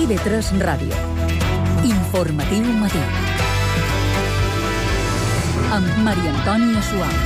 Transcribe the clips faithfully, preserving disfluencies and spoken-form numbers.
I V tres Ràdio. Informatiu matí. Amb Maria Antònia Suau.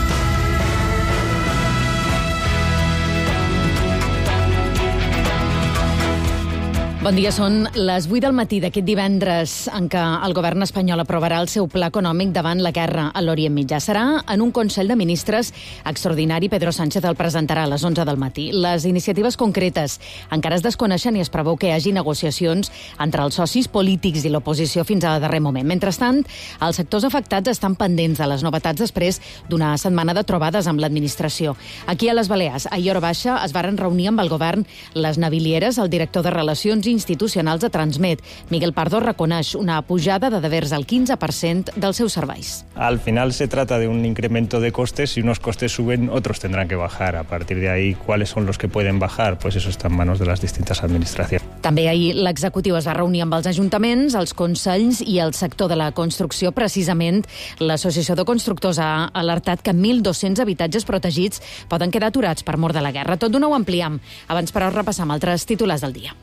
Bon dia, són les vuit del matí d'aquest divendres en què el govern espanyol aprovarà el seu pla econòmic davant la guerra a l'Orient Mitjà. Serà en un Consell de Ministres extraordinari. Pedro Sánchez el presentarà a les onze del matí. Les iniciatives concretes encara es desconeixen i es preveu que hi hagi negociacions entre els socis polítics i l'oposició fins a darrer moment. Mentrestant, els sectors afectats estan pendents de les novetats després d'una setmana de trobades amb l'administració. Aquí a les Balears, ahir a hora baixa, es varen reunir amb el govern les navilieres, el director de Relacions institucionals de Transmet. Miguel Pardo reconeix una pujada de devers al quinze per cent dels seus serveis. Al final se trata de un incremento de costes. Si unos costes suben, otros tendrán que bajar. A partir de ahí, ¿cuáles son los que pueden bajar? Pues eso está en manos de las distintas administraciones. També ahir l'executiu es va reunir amb els ajuntaments, els consells i el sector de la construcció. Precisament, l'Associació de Constructors ha alertat que mil dos-cents habitatges protegits poden quedar aturats per mor de la guerra. Tot d'una ho ampliem. Abans, però, repassam altres titulars del dia.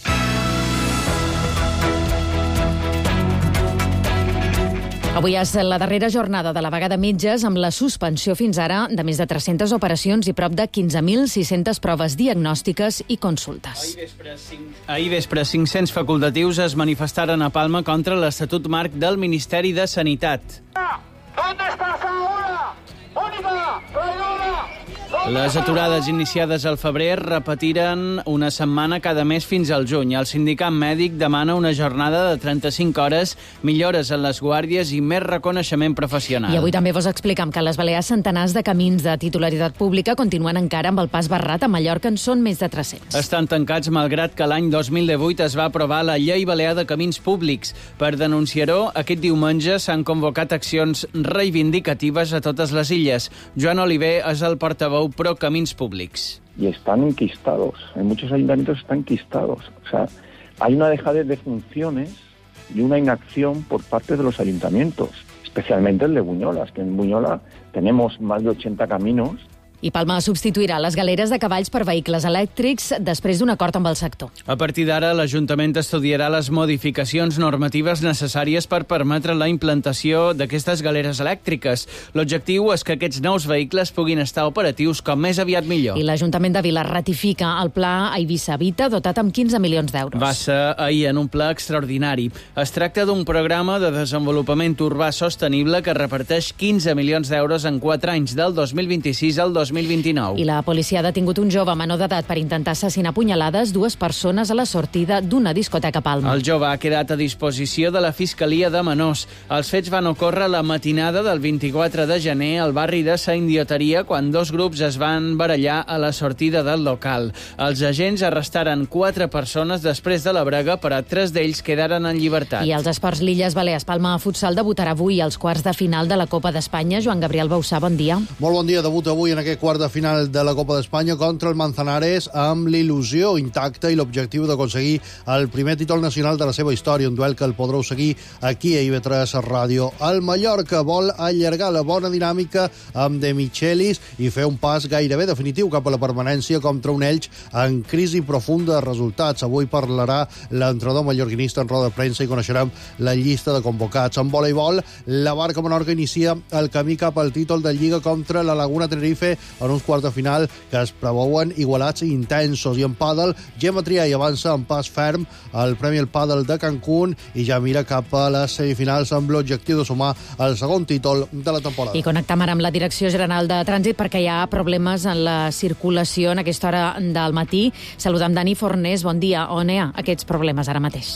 Avui és la darrera jornada de la vaga de metges amb la suspensió fins ara de més de tres-centes operacions i prop de quinze mil sis-centes proves diagnòstiques i consultes. Ahir vespre, cinc... Ahir vespre cinc-cents facultatius es manifestaren a Palma contra l'Estatut Marc del Ministeri de Sanitat. ¿Dónde está esa hora? ¡Única! ¡Traidora! Les aturades iniciades al febrer repetiren una setmana cada mes fins al juny. El sindicat mèdic demana una jornada de trenta-cinc hores, millores en les guàrdies i més reconeixement professional. I avui també vos explicam que a les Balears centenars de camins de titularitat pública continuen encara amb el pas barrat. A Mallorca en són més de tres-cents. Estan tancats malgrat que l'any dos mil divuit es va aprovar la Llei Balear de Camins Públics. Per denunciar-ho, aquest diumenge s'han convocat accions reivindicatives a totes les illes. Joan Oliver és el portaveu pro Camins Públics. Y están enquistados, en muchos ayuntamientos están enquistados. O sea, hay una dejadez de funciones y una inacción por parte de los ayuntamientos, especialmente el de Buñolas, que en Buñola tenemos más de ochenta caminos. I Palma substituirà les galeres de cavalls per vehicles elèctrics després d'un acord amb el sector. A partir d'ara, l'Ajuntament estudiarà les modificacions normatives necessàries per permetre la implantació d'aquestes galeres elèctriques. L'objectiu és que aquests nous vehicles puguin estar operatius com més aviat millor. I l'Ajuntament de Vila ratifica el pla Eivissa Habita, dotat amb quinze milions d'euros. Va ser ahir en un pla extraordinari. Es tracta d'un programa de desenvolupament urbà sostenible que reparteix quinze milions d'euros en quatre anys, del dos mil vint-i-sis al dos mil vint-i-nou. I la policia ha detingut un jove menor d'edat per intentar assassinar a punyalades dues persones a la sortida d'una discoteca a Palma. El jove ha quedat a disposició de la Fiscalia de Menors. Els fets van ocórrer la matinada del vint-i-quatre de gener al barri de Sa Indioteria, quan dos grups es van barallar a la sortida del local. Els agents arrestaren quatre persones després de la brega, però tres d'ells quedaren en llibertat. I als esports, l'Illes Balears Palma Futsal debutarà avui als quarts de final de la Copa d'Espanya. Joan Gabriel Bausà, bon dia. Molt bon dia. Debut avui en aquest quart de final de la Copa d'Espanya contra el Manzanares amb l'il·lusió intacta i l'objectiu d'aconseguir el primer títol nacional de la seva història, un duel que el podreu seguir aquí a I V tres Ràdio. El Mallorca vol allargar la bona dinàmica amb De Michelis i fer un pas gairebé definitiu cap a la permanència contra un Elx en crisi profunda de resultats. Avui parlarà l'entrenador mallorquinista en roda de premsa i coneixerem la llista de convocats. En voleibol, la Barca Menorca inicia el camí cap al títol de Lliga contra la Laguna Tenerife en uns quarts de final que es preveuen igualats i intensos. I en pàdel, Gemma Triay avança en pas ferm al Premi al Pàdel de Cancún i ja mira cap a les semifinals amb l'objectiu de sumar el segon títol de la temporada. I connectem ara amb la Direcció General de Trànsit perquè hi ha problemes en la circulació en aquesta hora del matí. Saludem Dani Fornés, bon dia. On hi ha aquests problemes ara mateix?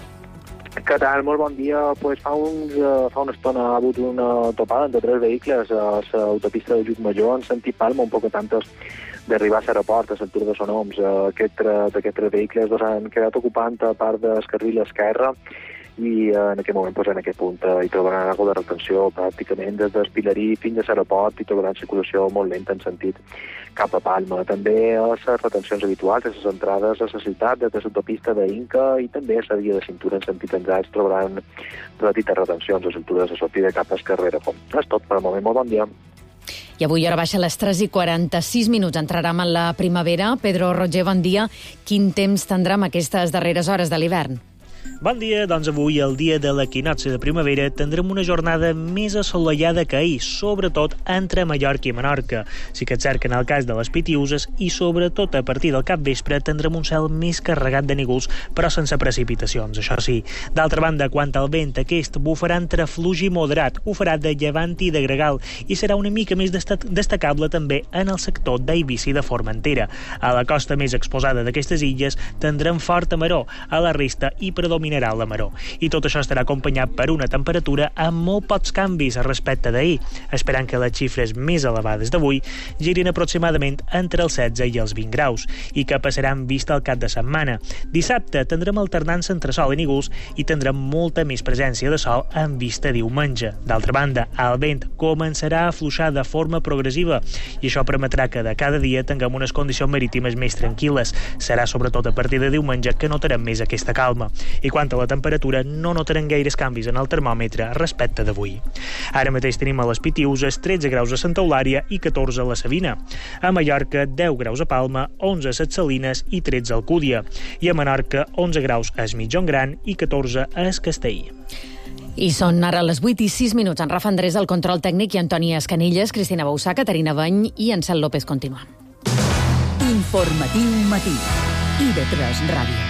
Què tal? Molt bon dia. Pues fa, uns, uh, fa una estona ha hagut una topada entre tres vehicles a l'autopista de Llucmajor en sentit Palma, un poc tantes d'arribar a l'aeroport, a l'altura de Sonoms. Uh, D'aquests tres vehicles dos han quedat ocupant a part del carril esquerre i uh, en aquest moment, pues, en aquest punt, uh, hi trobaran algo de retenció pràcticament des d'Espilerí fins a l'aeroport i trobaran circulació molt lenta en sentit cap a Palma. També a les retencions habituals, a les entrades a la ciutat, des de l'autopista d'Inca i també a la via de cintura en sentit Engrans trobaran petites retencions a l'altura de la sortida cap al carrer Com. És tot per al moment. Molt bon dia. I avui hora baixa a les tres i quaranta-sis minuts. Entrarem en la primavera. Pedro Roger, bon dia. Quin temps tindrem aquestes darreres hores de l'hivern? Bon dia, doncs avui, el dia de l'equinocci de primavera, tindrem una jornada més assolellada que ahir, sobretot entre Mallorca i Menorca. Sí que és cert que en el cas de les Pitiüses i sobretot a partir del capvespre tindrem un cel més carregat de núvols, però sense precipitacions, això sí. D'altra banda, quant al vent, aquest bufarà entre fluix i moderat, ho farà de llevant i de gregal, i serà una mica més destacable també en el sector d'Eivissa i de Formentera. A la costa més exposada d'aquestes illes tindrem forta maror, a la resta hi predominarà la maror. I tot això estarà acompanyat per una temperatura amb molt pocs canvis respecte d'ahir, esperant que les xifres més elevades d'avui girin aproximadament entre els setze i els vint graus, i que passaran vista al cap de setmana. Dissabte tindrem alternança entre sol i núvols i tindrem molta més presència de sol en vista diumenge. D'altra banda, el vent començarà a afluixar de forma progressiva i això permetrà que de cada dia tinguem unes condicions marítimes més tranquil·les. Serà sobretot a partir de diumenge que notarem més aquesta calma. I quant a la temperatura, no notarem gaires canvis en el termòmetre respecte d'avui. Ara mateix tenim a les Pitiüses tretze graus a Santa Eulària i catorze a la Savina. A Mallorca, deu graus a Palma, onze a Ses Salines i tretze a Alcúdia. I a Menorca, onze graus a Es Migjorn Gran i catorze a Es Castell. I són ara les vuit i sis minuts. En Rafa Andrés, el control tècnic, i Antoni Escanilles, Cristina Bausà, Caterina Bany i Ansel López continua. Informatiu matí. I de tres Ràdio.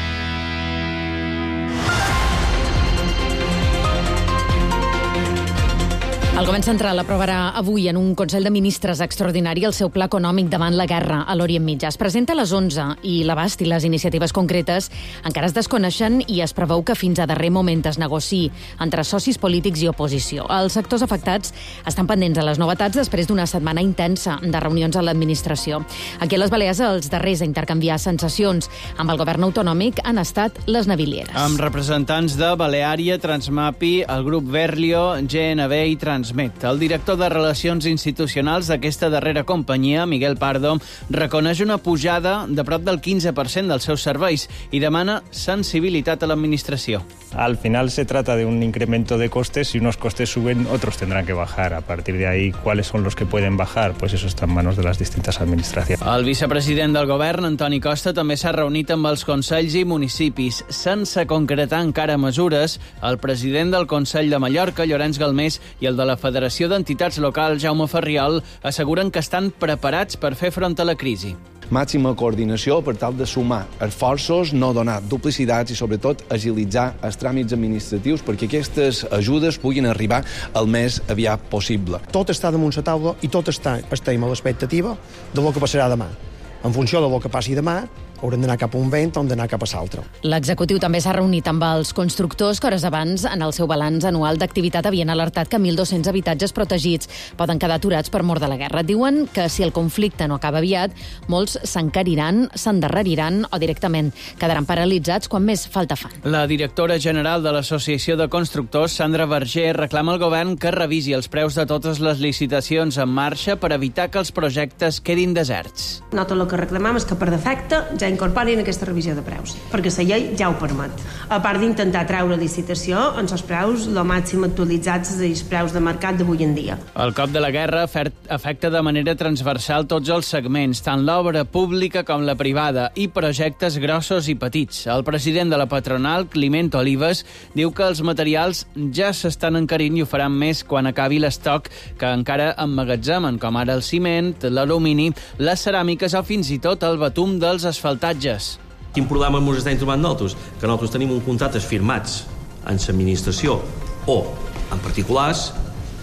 El govern central aprovarà avui en un Consell de Ministres extraordinari el seu pla econòmic davant la guerra a l'Orient Mitjà. Es presenta a les onze i l'abast i les iniciatives concretes encara es desconeixen i es preveu que fins a darrer moment es negociï entre socis polítics i oposició. Els sectors afectats estan pendents de les novetats després d'una setmana intensa de reunions a l'administració. Aquí a les Balears els darrers a intercanviar sensacions amb el govern autonòmic han estat les navilieres. Amb representants de Baleària, Transmapi, el grup Berlio, G N B i Transmet. El director de Relacions Institucionals d'aquesta darrera companyia, Miguel Pardo, reconeix una pujada de prop del quinze per cent dels seus serveis i demana sensibilitat a l'administració. Al final se trata de un incremento de costes. Si unos costes suben, otros tendrán que bajar. A partir de ahí, ¿cuáles son los que pueden bajar? Pues eso está en manos de las distintas administraciones. El vicepresident del govern, Antoni Costa, també s'ha reunit amb els consells i municipis. Sense concretar encara mesures, el president del Consell de Mallorca, Llorenç Galmés, i el de la Federació d'Entitats Locals, Jaume Ferriol, asseguren que estan preparats per fer front a la crisi. Màxima coordinació per tal de sumar esforços, no donar duplicitats i, sobretot, agilitzar els tràmits administratius perquè aquestes ajudes puguin arribar el més aviat possible. Tot està damunt la taula i tot està, estem a l'expectativa de lo que passarà demà. En funció de lo que passi demà, haurem d'anar cap a un vent o hem d'anar cap a l'altre. L'executiu també s'ha reunit amb els constructors que hores abans, en el seu balanç anual d'activitat, havien alertat que mil dos-cents habitatges protegits poden quedar aturats per mort de la guerra. Diuen que si el conflicte no acaba aviat, molts s'encariran, s'endarreriran o directament quedaran paralitzats quan més falta fan. La directora general de l'Associació de Constructors, Sandra Verger, reclama al govern que revisi els preus de totes les licitacions en marxa per evitar que els projectes quedin deserts. Nosaltres el que reclamam és que per defecte ja incorporin aquesta revisió de preus, perquè la llei ja ho permet. A part d'intentar treure licitació en els preus el màxim actualitzats dels preus de mercat d'avui en dia. El cop de la guerra afecta de manera transversal tots els segments, tant l'obra pública com la privada, i projectes grossos i petits. El president de la patronal, Climent Olives, diu que els materials ja s'estan encarint i ho faran més quan acabi l'estoc que encara emmagatzemen, com ara el ciment, l'alumini, les ceràmiques o fins i tot el betum dels asfaltats. Quin problema ens estem trobant nosaltres? Que nosaltres tenim uns contractes firmats en l'administració o en particulars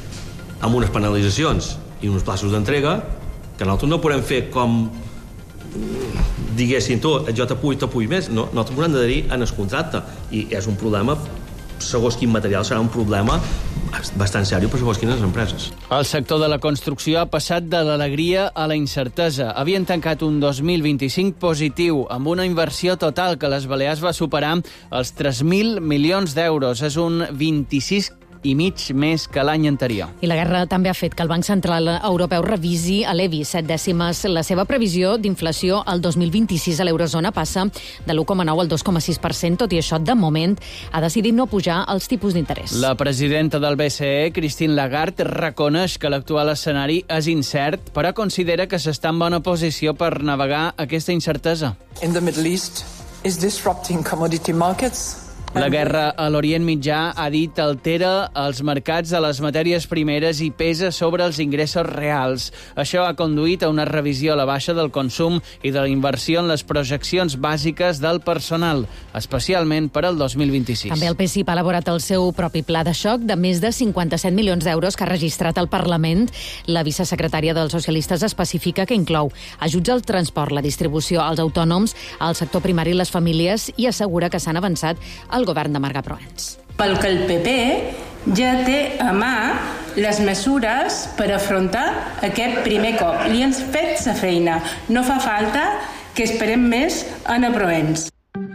amb unes penalitzacions i uns plaços d'entrega que nosaltres no podem fer com diguéssim tu, jo t'apuy, t'apuy més. No, nosaltres podem adherir en el contracte i és un problema, segons quin material serà un problema bastant seriós per segons quines empreses. El sector de la construcció ha passat de l'alegria a la incertesa. Havien tancat un dos mil vint-i-cinc positiu, amb una inversió total que les Balears va superar els tres mil milions d'euros. És un vint-i-sis i mig més que l'any anterior. I la guerra també ha fet que el Banc Central Europeu revisi a l'E B I set dècimes. La seva previsió d'inflació al dos mil vint-i-sis a l'eurozona passa de l'u coma nou al dos coma sis per cent. Tot i això, de moment, ha decidit no pujar els tipus d'interès. La presidenta del B C E, Christine Lagarde, reconeix que l'actual escenari és incert, però considera que s'està en bona posició per navegar aquesta incertesa. In the Middle East is disrupting commodity markets La guerra a l'Orient Mitjà, ha dit, altera els mercats de les matèries primeres i pesa sobre els ingressos reals. Això ha conduït a una revisió a la baixa del consum i de la inversió en les projeccions bàsiques del personal, especialment per al dos mil vint-i-sis. També el P S I P ha elaborat el seu propi pla de xoc de més de cinquanta-set milions d'euros que ha registrat al Parlament. La vicesecretària dels socialistes especifica que inclou ajuts al transport, la distribució als autònoms, al sector primari i les famílies, i assegura que s'han avançat al govern de Marga Proens. Pel que el P P ja té a mà les mesures per afrontar aquest primer cop. Li hem fet la feina. No fa falta que esperem més en a Proens.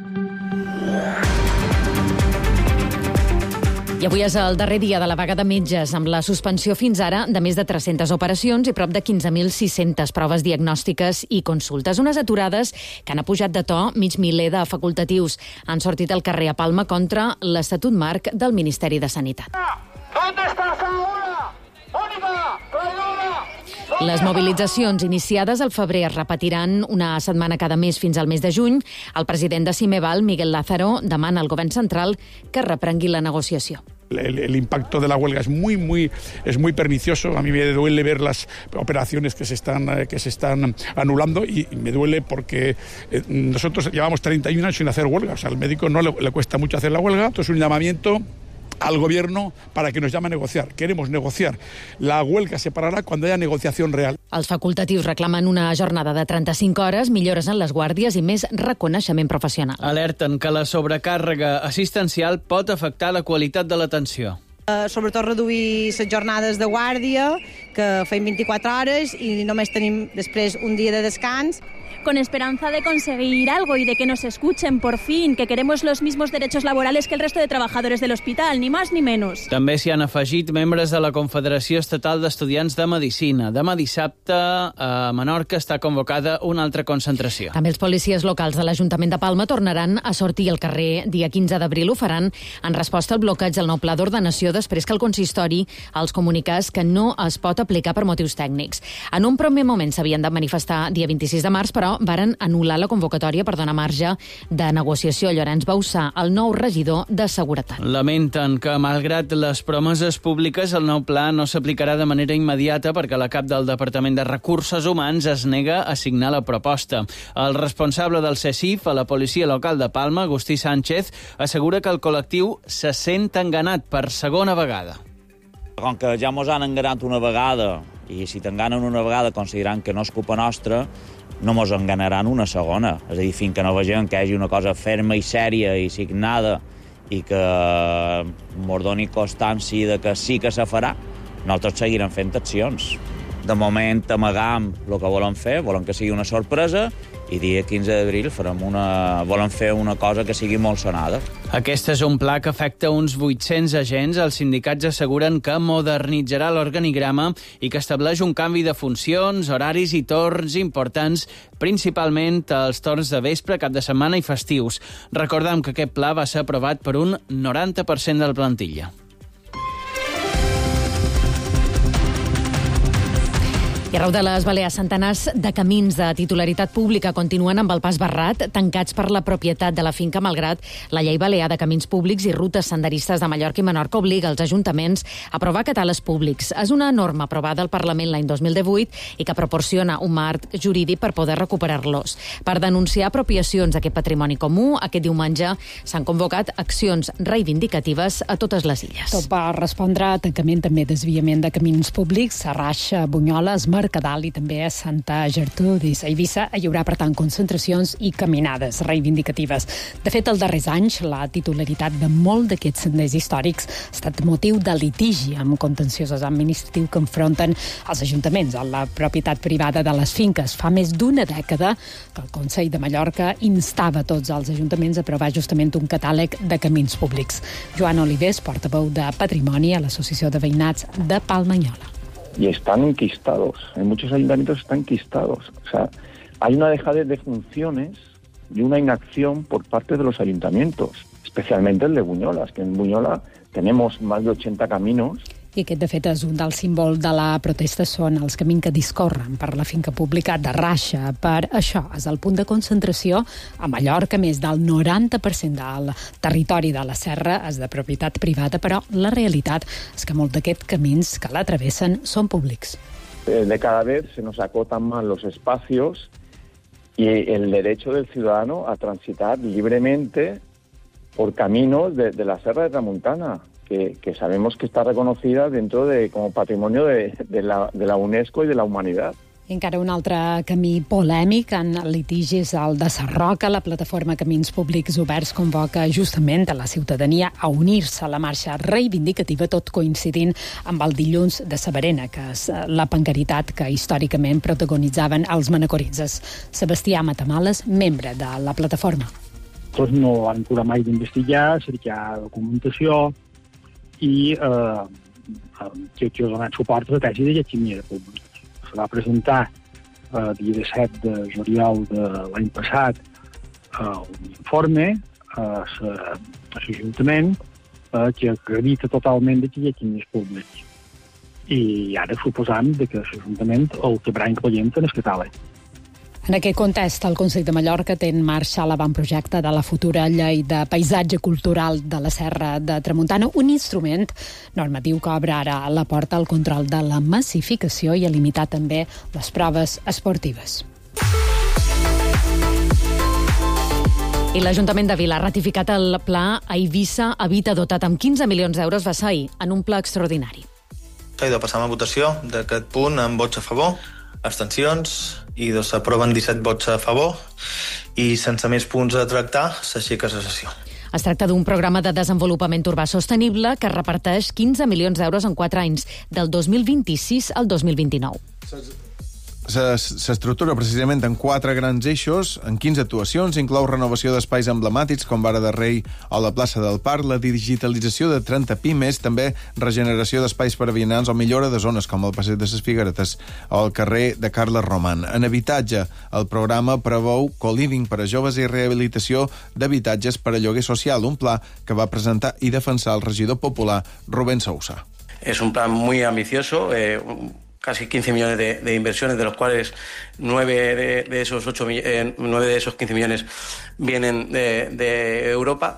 I avui és el darrer dia de la vaga de metges, amb la suspensió fins ara de més de tres-centes operacions i prop de quinze mil sis-centes proves diagnòstiques i consultes. Unes aturades que han apujat de to mig miler de facultatius. Han sortit al carrer a Palma contra l'Estatut Marc del Ministeri de Sanitat. ¿Dónde está Saúl? ¡Mónica! ¡Traidora! Les mobilitzacions iniciades al febrer es repetiran una setmana cada mes fins al mes de juny. El president de Cimeval, Miguel Lázaro, demana al govern central que reprengui la negociació. El, el impacto de la huelga es muy, muy, es muy pernicioso. A mí me duele ver las operaciones que se están, que se están anulando y me duele porque eh, nosotros llevamos treinta y un años sin hacer huelga. O sea, al médico no le, le cuesta mucho hacer la huelga. Esto es un llamamiento al gobierno para que nos llame a negociar. Queremos negociar. La huelga se pararà quan hi ha negociació real. Els facultatius reclamen una jornada de trenta-cinc hores, millores en les guàrdies i més reconeixement professional. Alerten que la sobrecàrrega assistencial pot afectar la qualitat de l'atenció. Uh, sobretot reduir les jornades de guàrdia, que fem vint-i-quatre hores i només tenim després un dia de descans. Con esperanza de conseguir algo y de que nos escuchen por fin, que queremos los mismos derechos laborales que el resto de trabajadores del hospital, ni más ni menos. També s'hi han afegit membres de la Confederació Estatal d'Estudiants de Medicina. Demà dissabte a Menorca està convocada una altra concentració. També els policies locals de l'Ajuntament de Palma tornaran a sortir al carrer dia quinze d'abril. Ho faran en resposta al bloqueig del nou pla d'ordenació després que el consistori els comunicés que no es pot aplicar per motius tècnics. En un primer moment s'havien de manifestar dia vint-i-sis de març, però varen anul·lar la convocatòria per donar marge de negociació. Llorenç Bauçà, el nou regidor de Seguretat. Lamenten que, malgrat les promeses públiques, el nou pla no s'aplicarà de manera immediata perquè la cap del Departament de Recursos Humans es nega a signar la proposta. El responsable del C E S I F a la policia local de Palma, Agustí Sánchez, assegura que el col·lectiu se sent enganat per segona vegada. Com que ja mos han enganat una vegada, i si t'enganen una vegada considerant que no és culpa nostra, no mos enganaran una segona. És a dir, fins que no vegem que hi hagi una cosa ferma i sèria i signada i que mos doni constància de que sí que se farà, nosaltres seguirem fent accions. De moment amagam el que volen fer, volen que sigui una sorpresa, i dia quinze d'abril farem una... volen fer una cosa que sigui molt sonada. Aquest és un pla que afecta uns vuit-cents agents. Els sindicats asseguren que modernitzarà l'organigrama i que estableix un canvi de funcions, horaris i torns importants, principalment els torns de vespre, cap de setmana i festius. Recordem que aquest pla va ser aprovat per un noranta per cent de la plantilla. I arreu de les Balears, centenars de camins de titularitat pública continuen amb el pas barrat, tancats per la propietat de la finca, malgrat la llei balear de camins públics i rutes senderistes de Mallorca i Menorca obliga els ajuntaments a aprovar catàlegs públics. És una norma aprovada al Parlament l'any dos mil divuit i que proporciona un marc jurídic per poder recuperar-los. Per denunciar apropiacions d'aquest patrimoni comú, aquest diumenge s'han convocat accions reivindicatives a totes les illes. Tot va respondre a tancament, també desviament de camins públics, a Raixa, Bunyoles, Mercadal i també a Santa Gertrudis. A Eivissa hi haurà, per tant, concentracions i caminades reivindicatives. De fet, els darrers anys, la titularitat de molt d'aquests senders històrics ha estat motiu de litigi amb contenciosos administratius que enfronten els ajuntaments a la propietat privada de les finques. Fa més d'una dècada que el Consell de Mallorca instava tots els ajuntaments a aprovar justament un catàleg de camins públics. Joan Olivés, portaveu de Patrimoni a l'Associació de Veïnats de Palmanyola. Y están enquistados, en muchos ayuntamientos están enquistados. O sea, hay una dejadez de funciones y una inacción por parte de los ayuntamientos, especialmente el de Bunyolas, que en Bunyola tenemos más de ochenta caminos. I aquest, de fet, és un dels símbols de la protesta, són els camins que discorren per la finca pública de Raixa. Per això és el punt de concentració a Mallorca. Més del noranta per cent del territori de la serra és de propietat privada, però la realitat és que molts d'aquests camins que l'atravessen són públics. De cada vez se nos acotan más los espacios y el derecho del ciudadano a transitar libremente por caminos de, de la Serra de Tramuntana, que, que sabemos que está reconocida dentro de como patrimonio de, de, la, de la UNESCO y de la humanidad. I encara un altre camí polèmic en litigis, el de Sarroca. La plataforma Camins Públics Oberts convoca justament a la ciutadania a unir-se a la marxa reivindicativa, tot coincidint amb el dilluns de Sabarena, que és la pancaritat que històricament protagonitzaven els manacoritses. Sebastià Matamales, membre de la plataforma. Tots no han curat mai d'investigar, cercar documentació i eh, que, que ha donat suport a la tesi de Lletximia de Públic. Se va presentar el eh, dia disset de juliol de l'any passat eh, un informe a l'Ajuntament eh, que acredita totalment que hi ha quimis públics. I ara suposam que l'Ajuntament el quebrà incloent en el catàleg. En aquest context, el Consell de Mallorca té en marxa l'avantprojecte de la futura llei de paisatge cultural de la Serra de Tramuntana, un instrument normatiu que obre ara la porta al control de la massificació i a limitar també les proves esportives. I l'Ajuntament de Vila ha ratificat el pla Eivissa Habita, dotat amb quinze milions d'euros, va ser ahir en un pla extraordinari. S'ha de passar a votació d'aquest punt amb vots a favor, abstencions, i s'aproven disset vots a favor i sense més punts a tractar s'aixeca la sessió. Es tracta d'un programa de desenvolupament urbà sostenible que reparteix quinze milions d'euros en quatre anys, del dos mil vint-i-sis al dos mil vint-i-nou. S'estructura precisament en quatre grans eixos, en quinze actuacions, inclou renovació d'espais emblemàtics com Vara de Rei o la plaça del Parc, la digitalització de trenta pimes, també regeneració d'espais per a vianants o millora de zones com el Passeig de les Figueretes o el carrer de Carles Roman. En habitatge, el programa preveu co-living per a joves i rehabilitació d'habitatges per a lloguer social, un pla que va presentar i defensar el regidor popular Rubén Sousa. És un plan muy ambicioso, eh, casi quince millones de, de inversiones, de los cuales nueve de, de esos ocho, eh, nueve de esos quince millones vienen de, de Europa.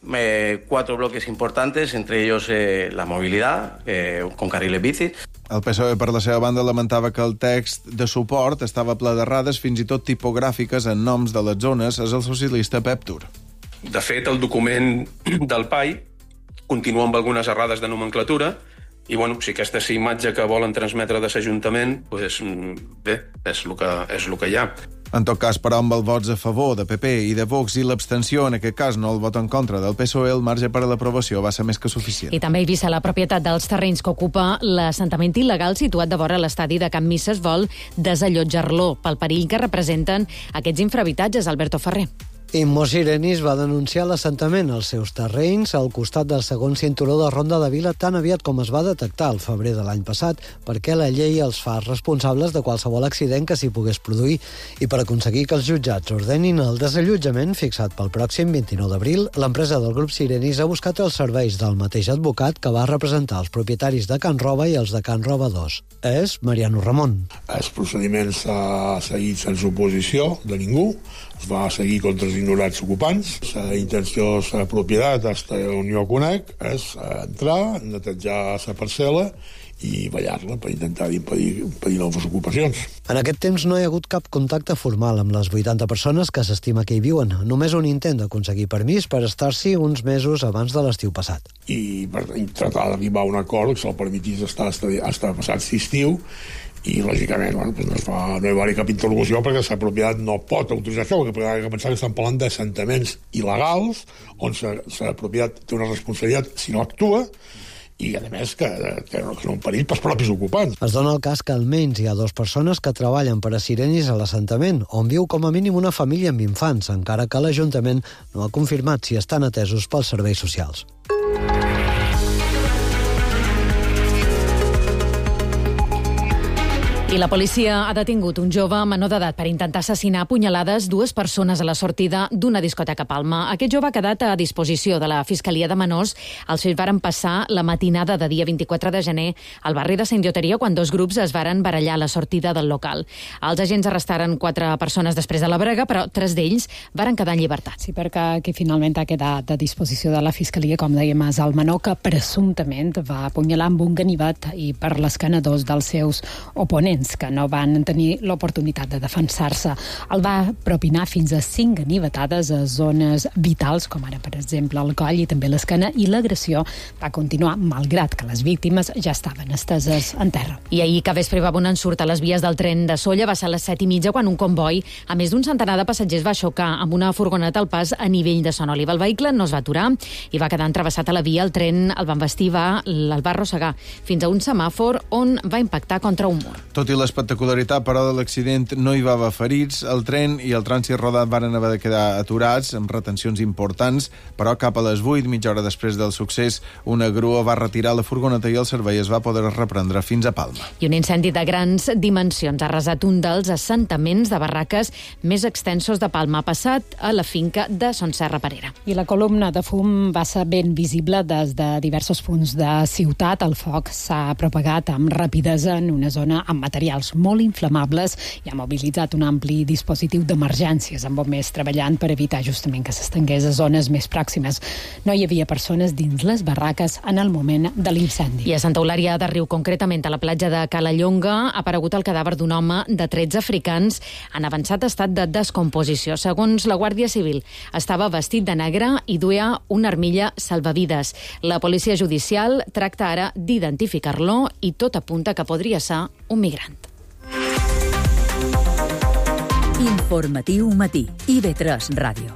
Eh, cuatro bloques importantes, entre ellos eh, la movilidad, eh, con carriles bici. El P S O E, per la seva banda, lamentava que el text de suport estava ple d'errades, fins i tot tipogràfiques en noms de les zones. És el socialista Pep Tur. De fet, el document del P A I continua amb algunes errades de nomenclatura. I, bueno, si aquesta és la imatge que volen transmetre de l'Ajuntament, doncs, bé, és el que, és el que hi ha. En tot cas, però, amb els vots a favor de P P i de Vox i l'abstenció, en aquest cas no el vot en contra del P S O E, el marge per a l'aprovació va ser més que suficient. I també Eivissa, la propietat dels terrenys que ocupa l'assentament il·legal situat de vora l'estadi de Can Misses, vol desallotjar-lo pel perill que representen aquests infrahabitatges. Alberto Ferrer. Immo Sirenis va denunciar l'assentament als seus terrenys al costat del segon cinturó de Ronda de Vila tan aviat com es va detectar al febrer de l'any passat, perquè la llei els fa responsables de qualsevol accident que s'hi pogués produir, i per aconseguir que els jutjats ordenin el desallotjament fixat pel pròxim vint-i-nou d'abril, l'empresa del grup Sirenis ha buscat els serveis del mateix advocat que va representar els propietaris de Can Roba i els de Can Roba dos. És Mariano Ramon. Els procediments s'ha seguit sense oposició de ningú, es va seguir contra els ignorats ocupants. La intenció de la propietat, hasta on jo conec, és entrar, netejar la parcel·la i ballar-la per intentar impedir, impedir noves ocupacions. En aquest temps no hi ha hagut cap contacte formal amb les vuitanta persones que s'estima que hi viuen. Només un intent d'aconseguir permís per estar-s'hi uns mesos abans de l'estiu passat. I per tratar d'arribar a un acord que se'l permetís estar, estar, estar passat l'estiu, i, lògicament, bueno, doncs no, es fa, no hi va haver cap interlocució perquè la propietat no pot autoritzar això, perquè ha de pensar que estan parlant d'assentaments il·legals on la propietat té una responsabilitat si no actua, i, a més, que té un perill pels propis ocupants. Es dona el cas que almenys hi ha dues persones que treballen per a Sirenis a l'assentament, on viu com a mínim una família amb infants, encara que l'Ajuntament no ha confirmat si estan atesos pels serveis socials. I la policia ha detingut un jove menor d'edat per intentar assassinar a punyalades dues persones a la sortida d'una discoteca a Palma. Aquest jove ha quedat a disposició de la Fiscalia de Menors. Els fets varen passar la matinada de dia vint-i-quatre de gener al barri de Sant Lloteria, quan dos grups es varen barallar a la sortida del local. Els agents arrestaren quatre persones després de la brega, però tres d'ells varen quedar en llibertat. Sí, perquè qui finalment ha quedat a disposició de la Fiscalia, com dèiem, és el menor que presumptament va apunyalar amb un ganivet i per l'esquena dos dels seus oponents, que no van tenir l'oportunitat de defensar-se. El va propinar fins a cinc ganivetades a zones vitals, com ara, per exemple, el coll i també l'esquena, i l'agressió va continuar, malgrat que les víctimes ja estaven esteses en terra. I ahir que vespre va un ensurt a les vies del tren de Sóller, va ser a les set i mitja quan un comboi a més d'un centenar de passatgers va xocar amb una furgoneta al pas a nivell de Son Oliva. El vehicle no es va aturar i va quedar entravessat a la via. El tren el van vestir, va, el va arrossegar fins a un semàfor on va impactar contra un mur. Tot i l'espectacularitat, però, de l'accident no hi va haver ferits. El tren i el trànsit rodat varen haver de quedar aturats, amb retencions importants, però cap a les vuit, mitja hora després del succés, una grua va retirar la furgoneta i el servei es va poder reprendre fins a Palma. I un incendi de grans dimensions ha arrasat un dels assentaments de barraques més extensos de Palma. Ha passat a la finca de Son Serra Parera. I la columna de fum va ser ben visible des de diversos punts de ciutat. El foc s'ha propagat amb rapidesa en una zona amb materials molt inflamables i ha mobilitzat un ampli dispositiu d'emergències amb bombers treballant per evitar justament que s'estengués a zones més pròximes. No hi havia persones dins les barraques en el moment de l'incendi. I a Santa Eulària de Riu, concretament a la platja de Calallonga, ha aparegut el cadàver d'un home de tretze africans en avançat estat de descomposició. Segons la Guàrdia Civil, estava vestit de negre i duia una armilla salvavides. La policia judicial tracta ara d'identificar-lo i tot apunta que podria ser un migrant. Informatiu matí, I V tres Ràdio.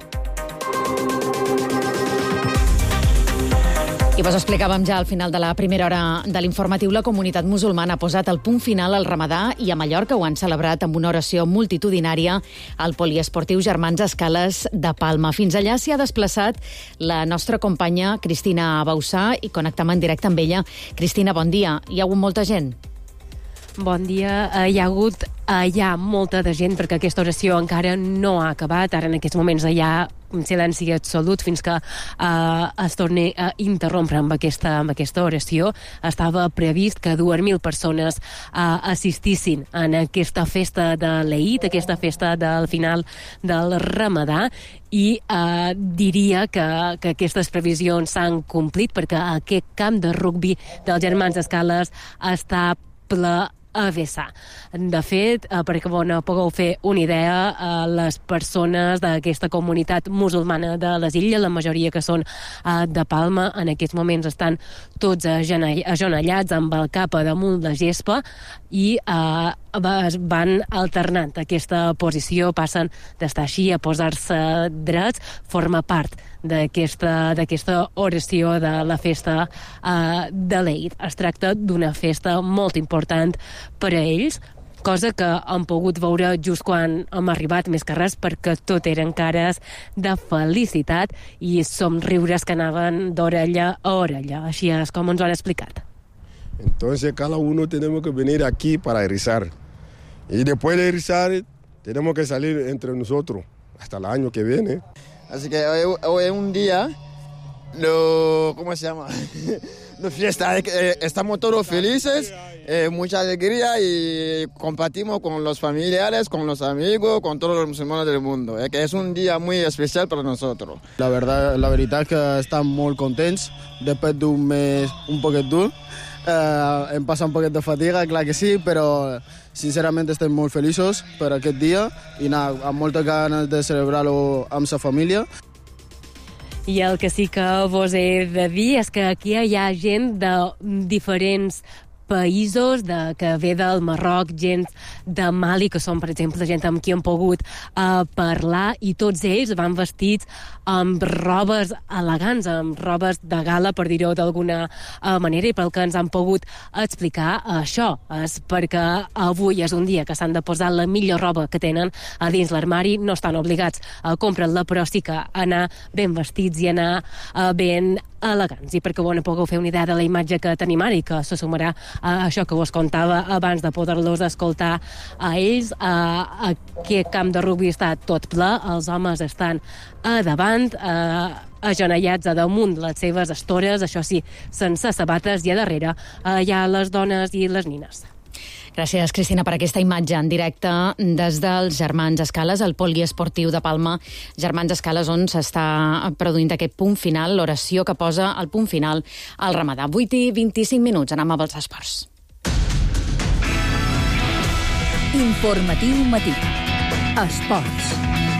I vos explicàvem ja al final de la primera hora de l'informatiu, la comunitat musulmana ha posat el punt final al Ramadà i a Mallorca ho han celebrat amb una oració multitudinària al poliesportiu Germans Escales de Palma. Fins allà s'hi ha desplaçat la nostra companya Cristina Bausà i connectem en directe amb ella. Cristina, bon dia. Hi ha hagut molta gent? Bon dia. Hi ha hagut hi ha molta de gent perquè aquesta oració encara no ha acabat. Ara en aquests moments hi ha un silenci absolut fins que uh, es torni a interrompre amb aquesta, amb aquesta oració. Estava previst que dues mil persones uh, assistissin en aquesta festa de l'Eid, aquesta festa del final del Ramadà, i uh, diria que, que aquestes previsions s'han complit perquè aquest camp de rugbi dels Germans Escales està ple a vessar. De fet, eh, perquè bon, pugueu fer una idea, eh, les persones d'aquesta comunitat musulmana de les illes, la majoria que són eh, de Palma, en aquests moments estan tots agenellats amb el cap damunt la gespa i eh, van alternant aquesta posició, passen d'estar així a posar-se drets, forma part d'aquesta d'aquesta oració de la festa uh, de l'Eid. Es tracta d'una festa molt important per a ells, cosa que han pogut veure just quan hem arribat, més que res perquè tot eren cares de felicitat i somriures que anaven d'orella a orella. Així és com ens ho han explicat. Entonces cada uno tenemos que venir aquí para rezar. Y después de rezar tenemos que salir entre nosotros hasta el año que viene. Así que hoy, hoy es un día, lo, ¿cómo se llama? de fiesta. Eh, estamos todos felices, eh, mucha alegría y compartimos con los familiares, con los amigos, con todos los musulmanes del mundo. Eh, que es un día muy especial para nosotros. La verdad, la veritat és que estem molt contents després d'un mes un poquet dur. Eh, hem passat un poquet de fatiga, clar que sí, però sincerament estem molt feliços per aquest dia i anar amb moltes ganes de celebrar-lo amb sa família. I el que sí que vos he de dir és que aquí hi ha gent de diferents països, de, que ve del Marroc, gent de Mali, que són, per exemple, gent amb qui hem pogut uh, parlar, i tots ells van vestits amb robes elegants, amb robes de gala, per dir-ho d'alguna uh, manera, i pel que ens han pogut explicar, uh, això és perquè avui és un dia que s'han de posar la millor roba que tenen a dins l'armari, no estan obligats a comprar-la, però sí que anar ben vestits i anar uh, ben elegants. I perquè bueno, pugueu fer una idea de la imatge que tenim ara i que se sumarà a això que vos contava abans de poder-los escoltar a ells, a aquest camp de rugby està tot ple, els homes estan a davant, a agenellats a damunt les seves estores, això sí, sense sabates, i a darrere hi ha les dones i les nines. Gràcies, Cristina, per aquesta imatge en directe des dels Germans Escales, el poliesportiu de Palma. Germans Escales, on s'està produint aquest punt final, l'oració que posa el punt final al Ramadà. vuit i vint-i-cinc minuts, anem amb els esports. Informatiu matí. Esports.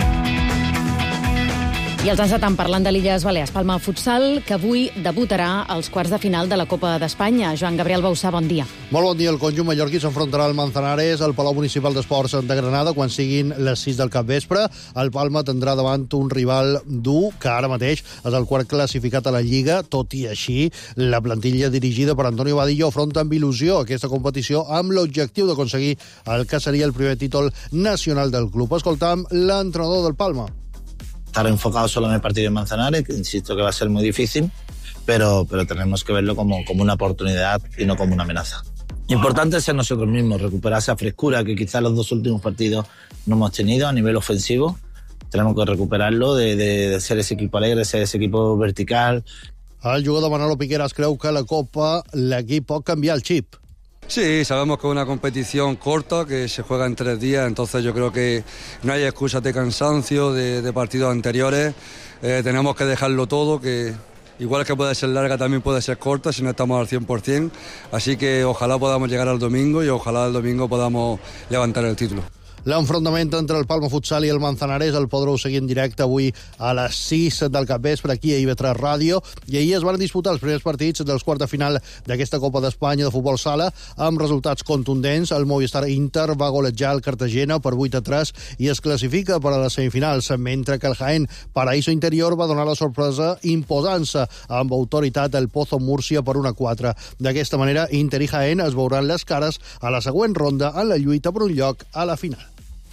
I els encetam parlant de l'Illes Balears. Palma Futsal, que avui debutarà als quarts de final de la Copa d'Espanya. Joan Gabriel Bausà, bon dia. Molt bon dia. El conjunt mallorquí s'enfrontarà al Manzanares al Palau Municipal d'Esports de Granada quan siguin les sis del capvespre. El Palma tindrà davant un rival dur, que ara mateix és el quart classificat a la Lliga. Tot i així, la plantilla dirigida per Antonio Vadillo afronta amb il·lusió aquesta competició amb l'objectiu d'aconseguir el que seria el primer títol nacional del club. Escoltam l'entrenador del Palma. Estar enfocado solo en el partido de Manzanares, que insisto que va a ser muy difícil, pero, pero tenemos que verlo como, como una oportunidad y no como una amenaza. Importante ser nosotros mismos, recuperar esa frescura que quizás los dos últimos partidos no hemos tenido a nivel ofensivo. Tenemos que recuperarlo de, de, de ser ese equipo alegre, ser ese equipo vertical. El jugador Manolo Piqueras creu que la Copa l'equip pot canviar el chip. Sí, sabemos que es una competición corta, que se juega en tres días, entonces yo creo que no hay excusas de cansancio de, de partidos anteriores. Eh, tenemos que dejarlo todo, que igual que puede ser larga, también puede ser corta si no estamos al cien por ciento. Así que ojalá podamos llegar al domingo y ojalá el domingo podamos levantar el título. L'enfrontament entre el Palma Futsal i el Manzanares el podreu seguir en directe avui a les sis del capvespre aquí a I V tres Ràdio, i ahir es van disputar els primers partits dels quarts de final d'aquesta Copa d'Espanya de futbol sala amb resultats contundents. El Movistar Inter va golejar el Cartagena per vuit a tres i es classifica per a les semifinals, mentre que el Jaén Paraíso Interior va donar la sorpresa imposant-se amb autoritat el Pozo Múrcia per un a quatre. D'aquesta manera, Inter i Jaén es veuran les cares a la següent ronda en la lluita per un lloc a la final.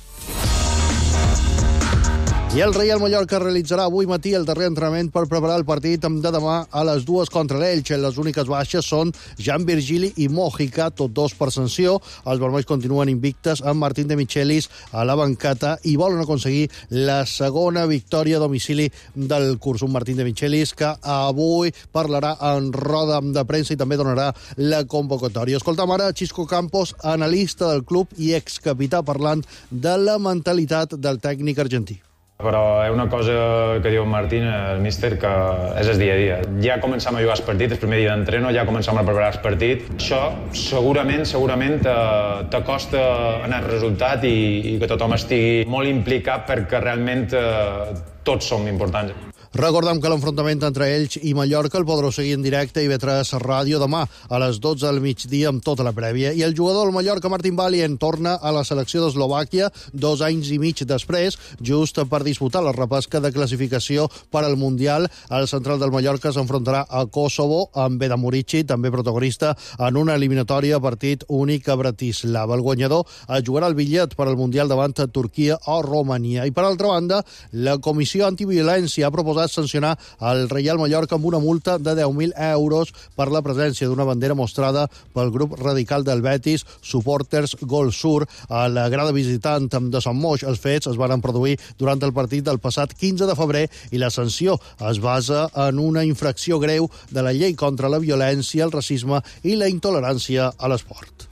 I el Reial Mallorca realitzarà avui matí el darrer entrenament per preparar el partit de demà a les dues contra l'Elche. Les úniques baixes són Jan Virgili i Mojica, tots dos per sanció. Els vermells continuen invictes amb Martín de Michelis a la banqueta i volen aconseguir la segona victòria a domicili del curs. Un Martín de Michelis que avui parlarà en roda de premsa i també donarà la convocatòria. Escoltam ara Xisco Campos, analista del club i excapità, parlant de la mentalitat del tècnic argentí. Però és una cosa que diu en Martín, el míster, que és el dia a dia. Ja començam a jugar el partit, el primer dia d'entreno, ja començam a preparar el partit. Això segurament, segurament t'acosta anar al resultat i, i que tothom estigui molt implicat perquè realment eh, tots som importants. Recordem que l'enfrontament entre ells i Mallorca el podreu seguir en directe a I V tres Ràdio demà a les dotze del migdia amb tota la prèvia. I el jugador del Mallorca, Martin Valien, torna a la selecció d'Eslovàquia dos anys i mig després, just per disputar la repesca de classificació per al Mundial. El central del Mallorca s'enfrontarà a Kosovo amb Beda Murici, també protagonista en una eliminatòria partit únic a Bratislava. El guanyador es jugarà el bitllet per al Mundial davant Turquia o Romania. I per altra banda, la Comissió Antiviolència ha proposat sancionar el Reial Mallorca amb una multa de deu mil euros per la presència d'una bandera mostrada pel grup radical del Betis, Supporters Gol Sur, a la grada visitant de Sant Moix. Els fets es van produir durant el partit del passat quinze de febrer i la sanció es basa en una infracció greu de la llei contra la violència, el racisme i la intolerància a l'esport.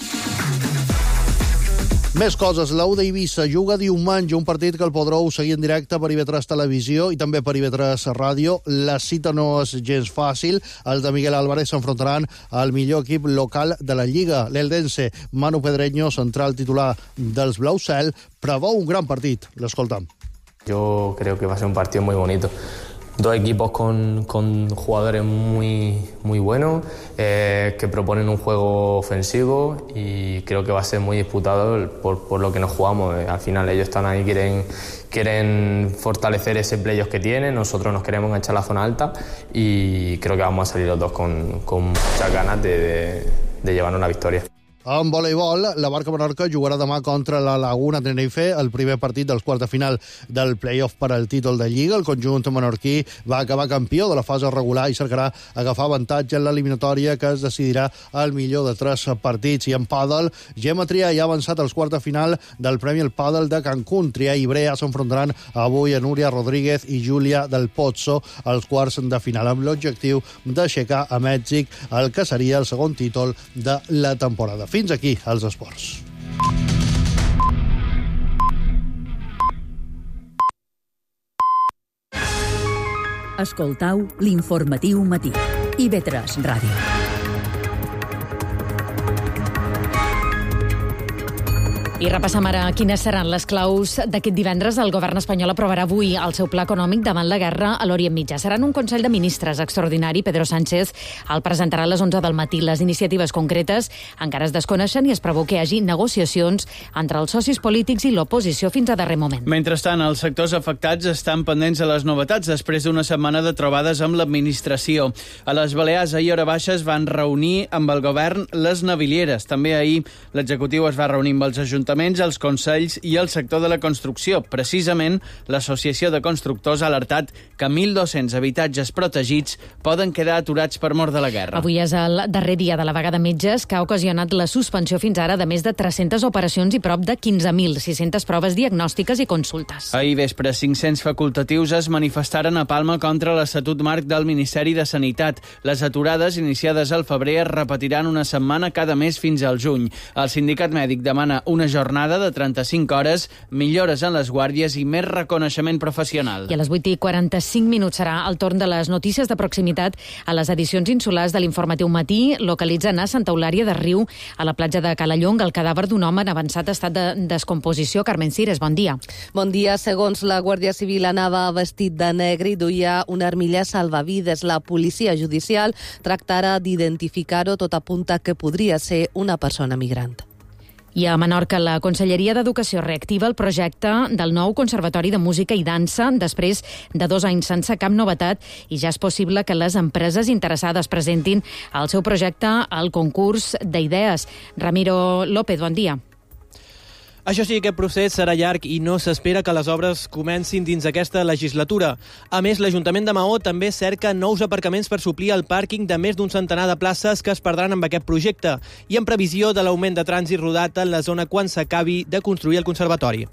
Més coses. La U d'Eivissa juga diumenge, un partit que el podreu seguir en directe per I V tres Televisió i també per I V tres Ràdio. La cita no és gens fàcil. Els de Miguel Álvarez s'enfrontaran al millor equip local de la Lliga, l'Eldense. Manu Pedreño, central titular dels Blau Cel, preveu un gran partit. L'escoltam. Yo creo que va a ser un partido muy bonito. Dos equipos con, con jugadores muy, muy buenos, eh, que proponen un juego ofensivo y creo que va a ser muy disputado por, por lo que nos jugamos. Al final ellos están ahí, quieren, quieren fortalecer ese playoff que tienen, nosotros nos queremos enganchar a la zona alta y creo que vamos a salir los dos con, con muchas ganas de, de, de llevarnos la victoria. En voleibol, la Barca Menorca jugarà demà contra la Laguna Tenerife, el primer partit dels quarts de final del play-off per al títol de Lliga. El conjunt menorquí va acabar campió de la fase regular i cercarà agafar avantatge en l'eliminatòria que es decidirà al millor de tres partits. I en pàdel, Gemma Triay ha avançat als quarts de final del Premi al Pàdel de Cancún. Triay i Brea s'enfrontaran avui a Núria Rodríguez i Júlia del Pozzo als quarts de final, amb l'objectiu d'aixecar a Mèxic el que seria el segon títol de la temporada. Fins aquí els esports. Escoltau l'informatiu matí. I ve tres Ràdio. I repassem ara quines seran les claus d'aquest divendres. El govern espanyol aprovarà avui el seu pla econòmic davant la guerra a l'Orient Mitjà. Serà en un Consell de Ministres extraordinari. Pedro Sánchez el presentarà a les onze del matí. Les iniciatives concretes encara es desconeixen i es preveu que hi hagi negociacions entre els socis polítics i l'oposició fins a darrer moment. Mentrestant, els sectors afectats estan pendents de les novetats després d'una setmana de trobades amb l'administració. A les Balears, ahir hora baixa, es van reunir amb el govern les navilieres. També ahir l'executiu es va reunir amb els ajuntaments, els consells i el sector de la construcció. Precisament, l'Associació de Constructors ha alertat que mil dos-cents habitatges protegits poden quedar aturats per mort de la guerra. Avui és el darrer dia de la vaga de metges que ha ocasionat la suspensió fins ara de més de tres-centes operacions i prop de quinze mil sis-centes proves diagnòstiques i consultes. Ahir vespre, cinc-cents facultatius es manifestaren a Palma contra l'Estatut Marc del Ministeri de Sanitat. Les aturades, iniciades al febrer, es repetiran una setmana cada mes fins al juny. El sindicat mèdic demana una jornada jornada de trenta-cinc hores, millores en les guàrdies i més reconeixement professional. I a les vuit i quaranta-cinc minuts serà el torn de les notícies de proximitat a les edicions insulars de l'Informatiu Matí. Localitzen a Santa Eulària de Riu, a la platja de Calallong, el cadàver d'un home en avançat estat de descomposició. Carmen Cires, bon dia. Bon dia. Segons la Guàrdia Civil, anava vestit de negre i duia una armilla salvavides. La policia judicial tractarà d'identificar-ho, tot apunta que podria ser una persona migrant. I a Menorca, la Conselleria d'Educació reactiva el projecte del nou Conservatori de Música i Dansa després de dos anys sense cap novetat i ja és possible que les empreses interessades presentin el seu projecte al concurs d'idees. Ramiro López, bon dia. Això sí, aquest procés serà llarg i no s'espera que les obres comencin dins aquesta legislatura. A més, l'Ajuntament de Maó també cerca nous aparcaments per suplir el pàrquing de més d'un centenar de places que es perdran amb aquest projecte i en previsió de l'augment de trànsit rodat en la zona quan s'acabi de construir el conservatori.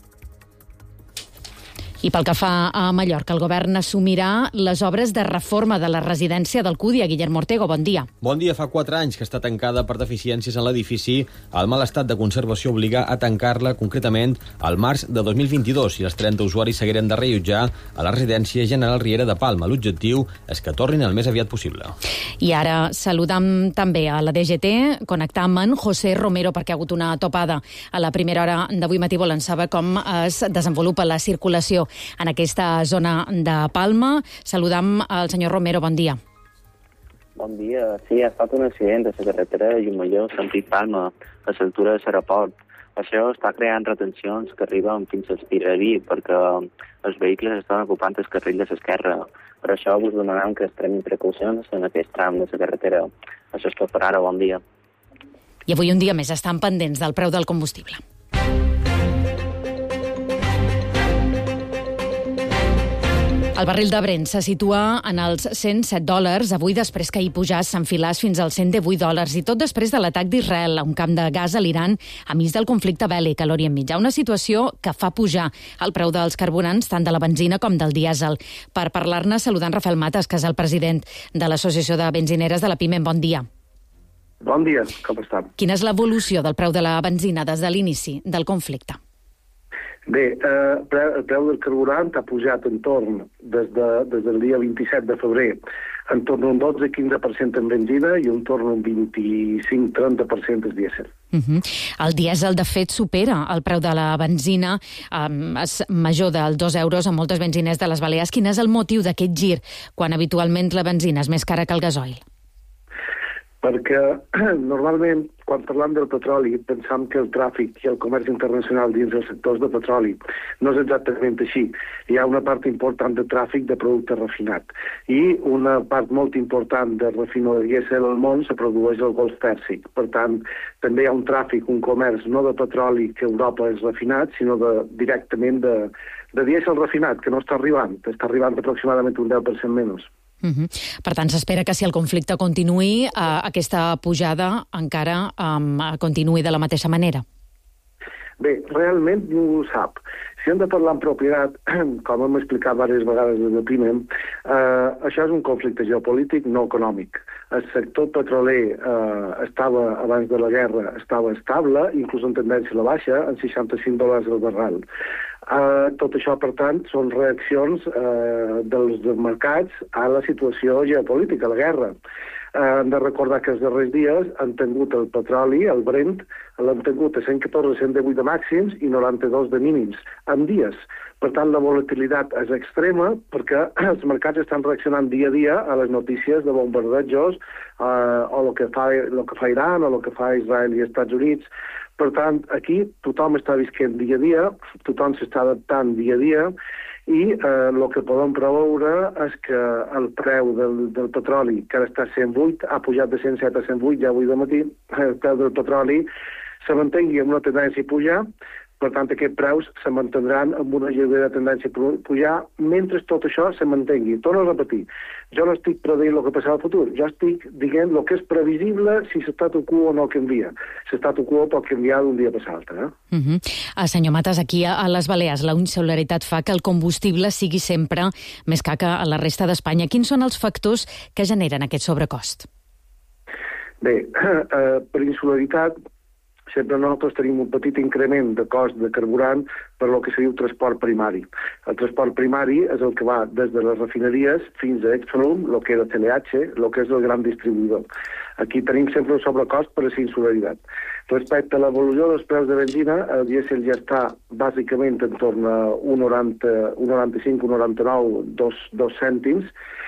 I pel que fa a Mallorca, el govern assumirà les obres de reforma de la residència d'Alcúdia. Guillermo Ortego, bon dia. Bon dia. Fa quatre anys que està tancada per deficiències en l'edifici. El mal estat de conservació obliga a tancar-la concretament al març de dos mil vint-i-dos i els trenta usuaris s'hagueren de reallotjar a la residència General Riera de Palma. L'objectiu és que tornin el més aviat possible. I ara saludam també a la D G T, connectam amb José Romero perquè ha hagut una topada a la primera hora d'avui matí. Volen saber com es desenvolupa la circulació en aquesta zona de Palma. Saludam al senyor Romero, bon dia. Bon dia. Sí, ha estat un accident a la carretera de Llumallor, sentit Palma, a l'altura de l'aeroport. Això està creant retencions que arriben fins al Piraví, perquè els vehicles estan ocupant el carril de l'esquerra. Per això us demanam que extremin precaucions en aquest tram de la carretera. Això és tot per ara, bon dia. I avui un dia més estan pendents del preu del combustible. El barril de Brent se situa en els cent set dòlars, avui després que hi pujàs s'enfilàs fins als cent divuit dòlars, i tot després de l'atac d'Israel a un camp de gas a l'Iran a mig del conflicte bèl·lic a l'Orient Mitjà. Una situació que fa pujar el preu dels carburants, tant de la benzina com del dièsel. Per parlar-ne, saludant Rafael Matas, que és el president de l'Associació de Benzineres de la PIMEN. Bon dia. Bon dia, com està? Quina és l'evolució del preu de la benzina des de l'inici del conflicte? Bé, eh, el preu del carburant ha pujat en torn des, de, des del dia vint-i-set de febrer en torn un dotze a quinze per cent en benzina i un torn un vint-i-cinc a trenta per cent en dièsel. Uh -huh. El dièsel, de fet, supera el preu de la benzina, um, és major dels dos euros a moltes benziners de les Balears. Quin és el motiu d'aquest gir, quan habitualment la benzina és més cara que el gasoil? perquè normalment quan parlam del petroli pensam que el tràfic i el comerç internacional dins els sectors de petroli no és exactament així. Hi ha una part important de tràfic de producte refinat i una part molt important de refineria dièsel al món se produeix al Golf Pèrsic. Per tant, també hi ha un tràfic, un comerç no de petroli que a Europa és refinat, sinó de, directament de, de dièsel refinat, que no està arribant, està arribant aproximadament un deu per cent menys. Uh -huh. Per tant, s'espera que si el conflicte continuï, eh, aquesta pujada encara eh, continuï de la mateixa manera. Bé, realment ningú ho sap. Si hem de parlar en propietat, com hem explicat diverses vegades des de primer, eh, això és un conflicte geopolític no econòmic. El sector petroler eh, estava, abans de la guerra, estava estable, inclús en tendència a la baixa, en seixanta-cinc dòlars al barril. Uh, tot això, per tant, són reaccions uh, dels mercats a la situació geopolítica, a la guerra. Uh, hem de recordar que els darrers dies han tingut el petroli, el Brent, l'han tingut a cent catorze cent divuit de màxims i noranta-dos de mínims en dies. Per tant, la volatilitat és extrema perquè els mercats estan reaccionant dia a dia a les notícies de bombardejos uh, o el que fa, el que fa Iran o el que fa Israel i Estats Units. Per tant, aquí tothom està visquent dia a dia, tothom s'està adaptant dia a dia i eh, el que podem preveure és que el preu del, del petroli, que ara està a cent vuit, ha pujat de cent set a cent vuit ja avui de matí, el preu del petroli se mantengui amb una tendència a pujar. Per tant, aquests preus se mantindran amb una lleugera tendència a pujar mentre tot això se mantengui. Torno a repetir, jo no estic predient el que passarà al futur, jo estic dient el que és previsible si l'statu quo no canvia. L'statu quo pot canviar d'un dia per l'altre. Eh? Uh -huh. uh, senyor Matas, aquí a les Balears la insolidaritat fa que el combustible sigui sempre més car que a la resta d'Espanya. Quins són els factors que generen aquest sobrecost? Bé, uh, per insolidaritat sempre nosaltres tenim un petit increment de cost de carburant per lo que se diu transport primari. El transport primari és el que va des de les refineries fins a Exxon, el que era C L H, el que és el gran distribuïdor. Aquí tenim sempre un sobrecost per a la insolidaritat. Respecte a l'evolució dels preus de benzina, el dièsel ja està bàsicament en torn a un noranta-cinc, un noranta-nou, dos, dos cèntims,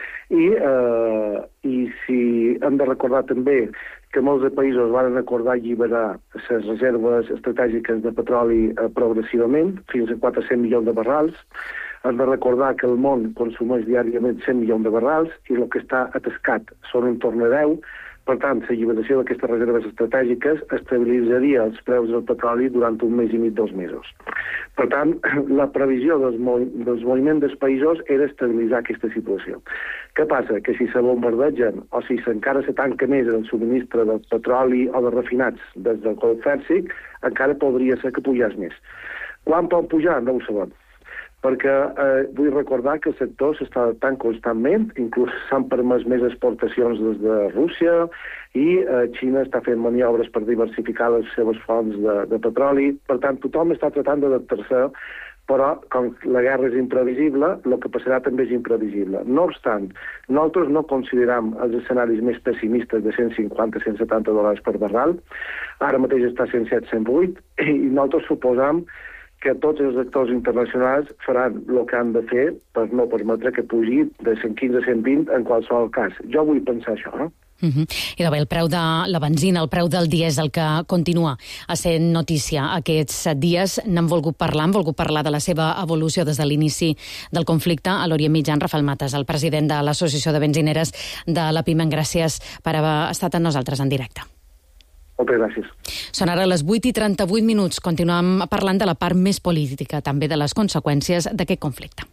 i, eh, i si hem de recordar també que molts de països van acordar alliberar les reserves estratègiques de petroli eh, progressivament, fins a quatre-cents milions de barrals. Hem de recordar que el món consumeix diàriament cent milions de barrals i el que està atascat són en torn a deu. Per tant, l'alliberació d'aquestes reserves estratègiques estabilitzaria els preus del petroli durant un mes i mig, dos mesos. Per tant, la previsió dels, mov dels moviments dels països era estabilitzar aquesta situació. Què passa? Que si se bombardegen o si encara se tanca més el subministre de petroli o de refinats des del Golf Pèrsic, encara podria ser que pujés més. Quan pot pujar? No ho sabem. Perquè eh, vull recordar que el sector s'està adaptant constantment, inclús s'han permès més exportacions des de Rússia i eh, Xina està fent maniobres per diversificar les seves fonts de, de petroli. Per tant, tothom està tratant d'adaptar-se, però com la guerra és imprevisible, el que passarà també és imprevisible. No obstant, nosaltres no consideram els escenaris més pessimistes de cent cinquanta a cent setanta dòlars per barral. Ara mateix està a cent set a cent vuit i nosaltres suposam que tots els actors internacionals faran el que han de fer per no permetre que pugi de cent quinze a cent vint en qualsevol cas. Jo vull pensar això, no? Uh -huh. I bé, el preu de la benzina, el preu del dièsel que continua a ser notícia aquests dies, n'han volgut parlar, han volgut parlar de la seva evolució des de l'inici del conflicte a l'Orient Mitjà. Rafael Matas, el president de l'Associació de Benzineres de la Pime, gràcies per haver estat amb nosaltres en directe. Moltes gràcies. Són ara les vuit i trenta-vuit minuts. Continuem parlant de la part més política, també de les conseqüències d'aquest conflicte.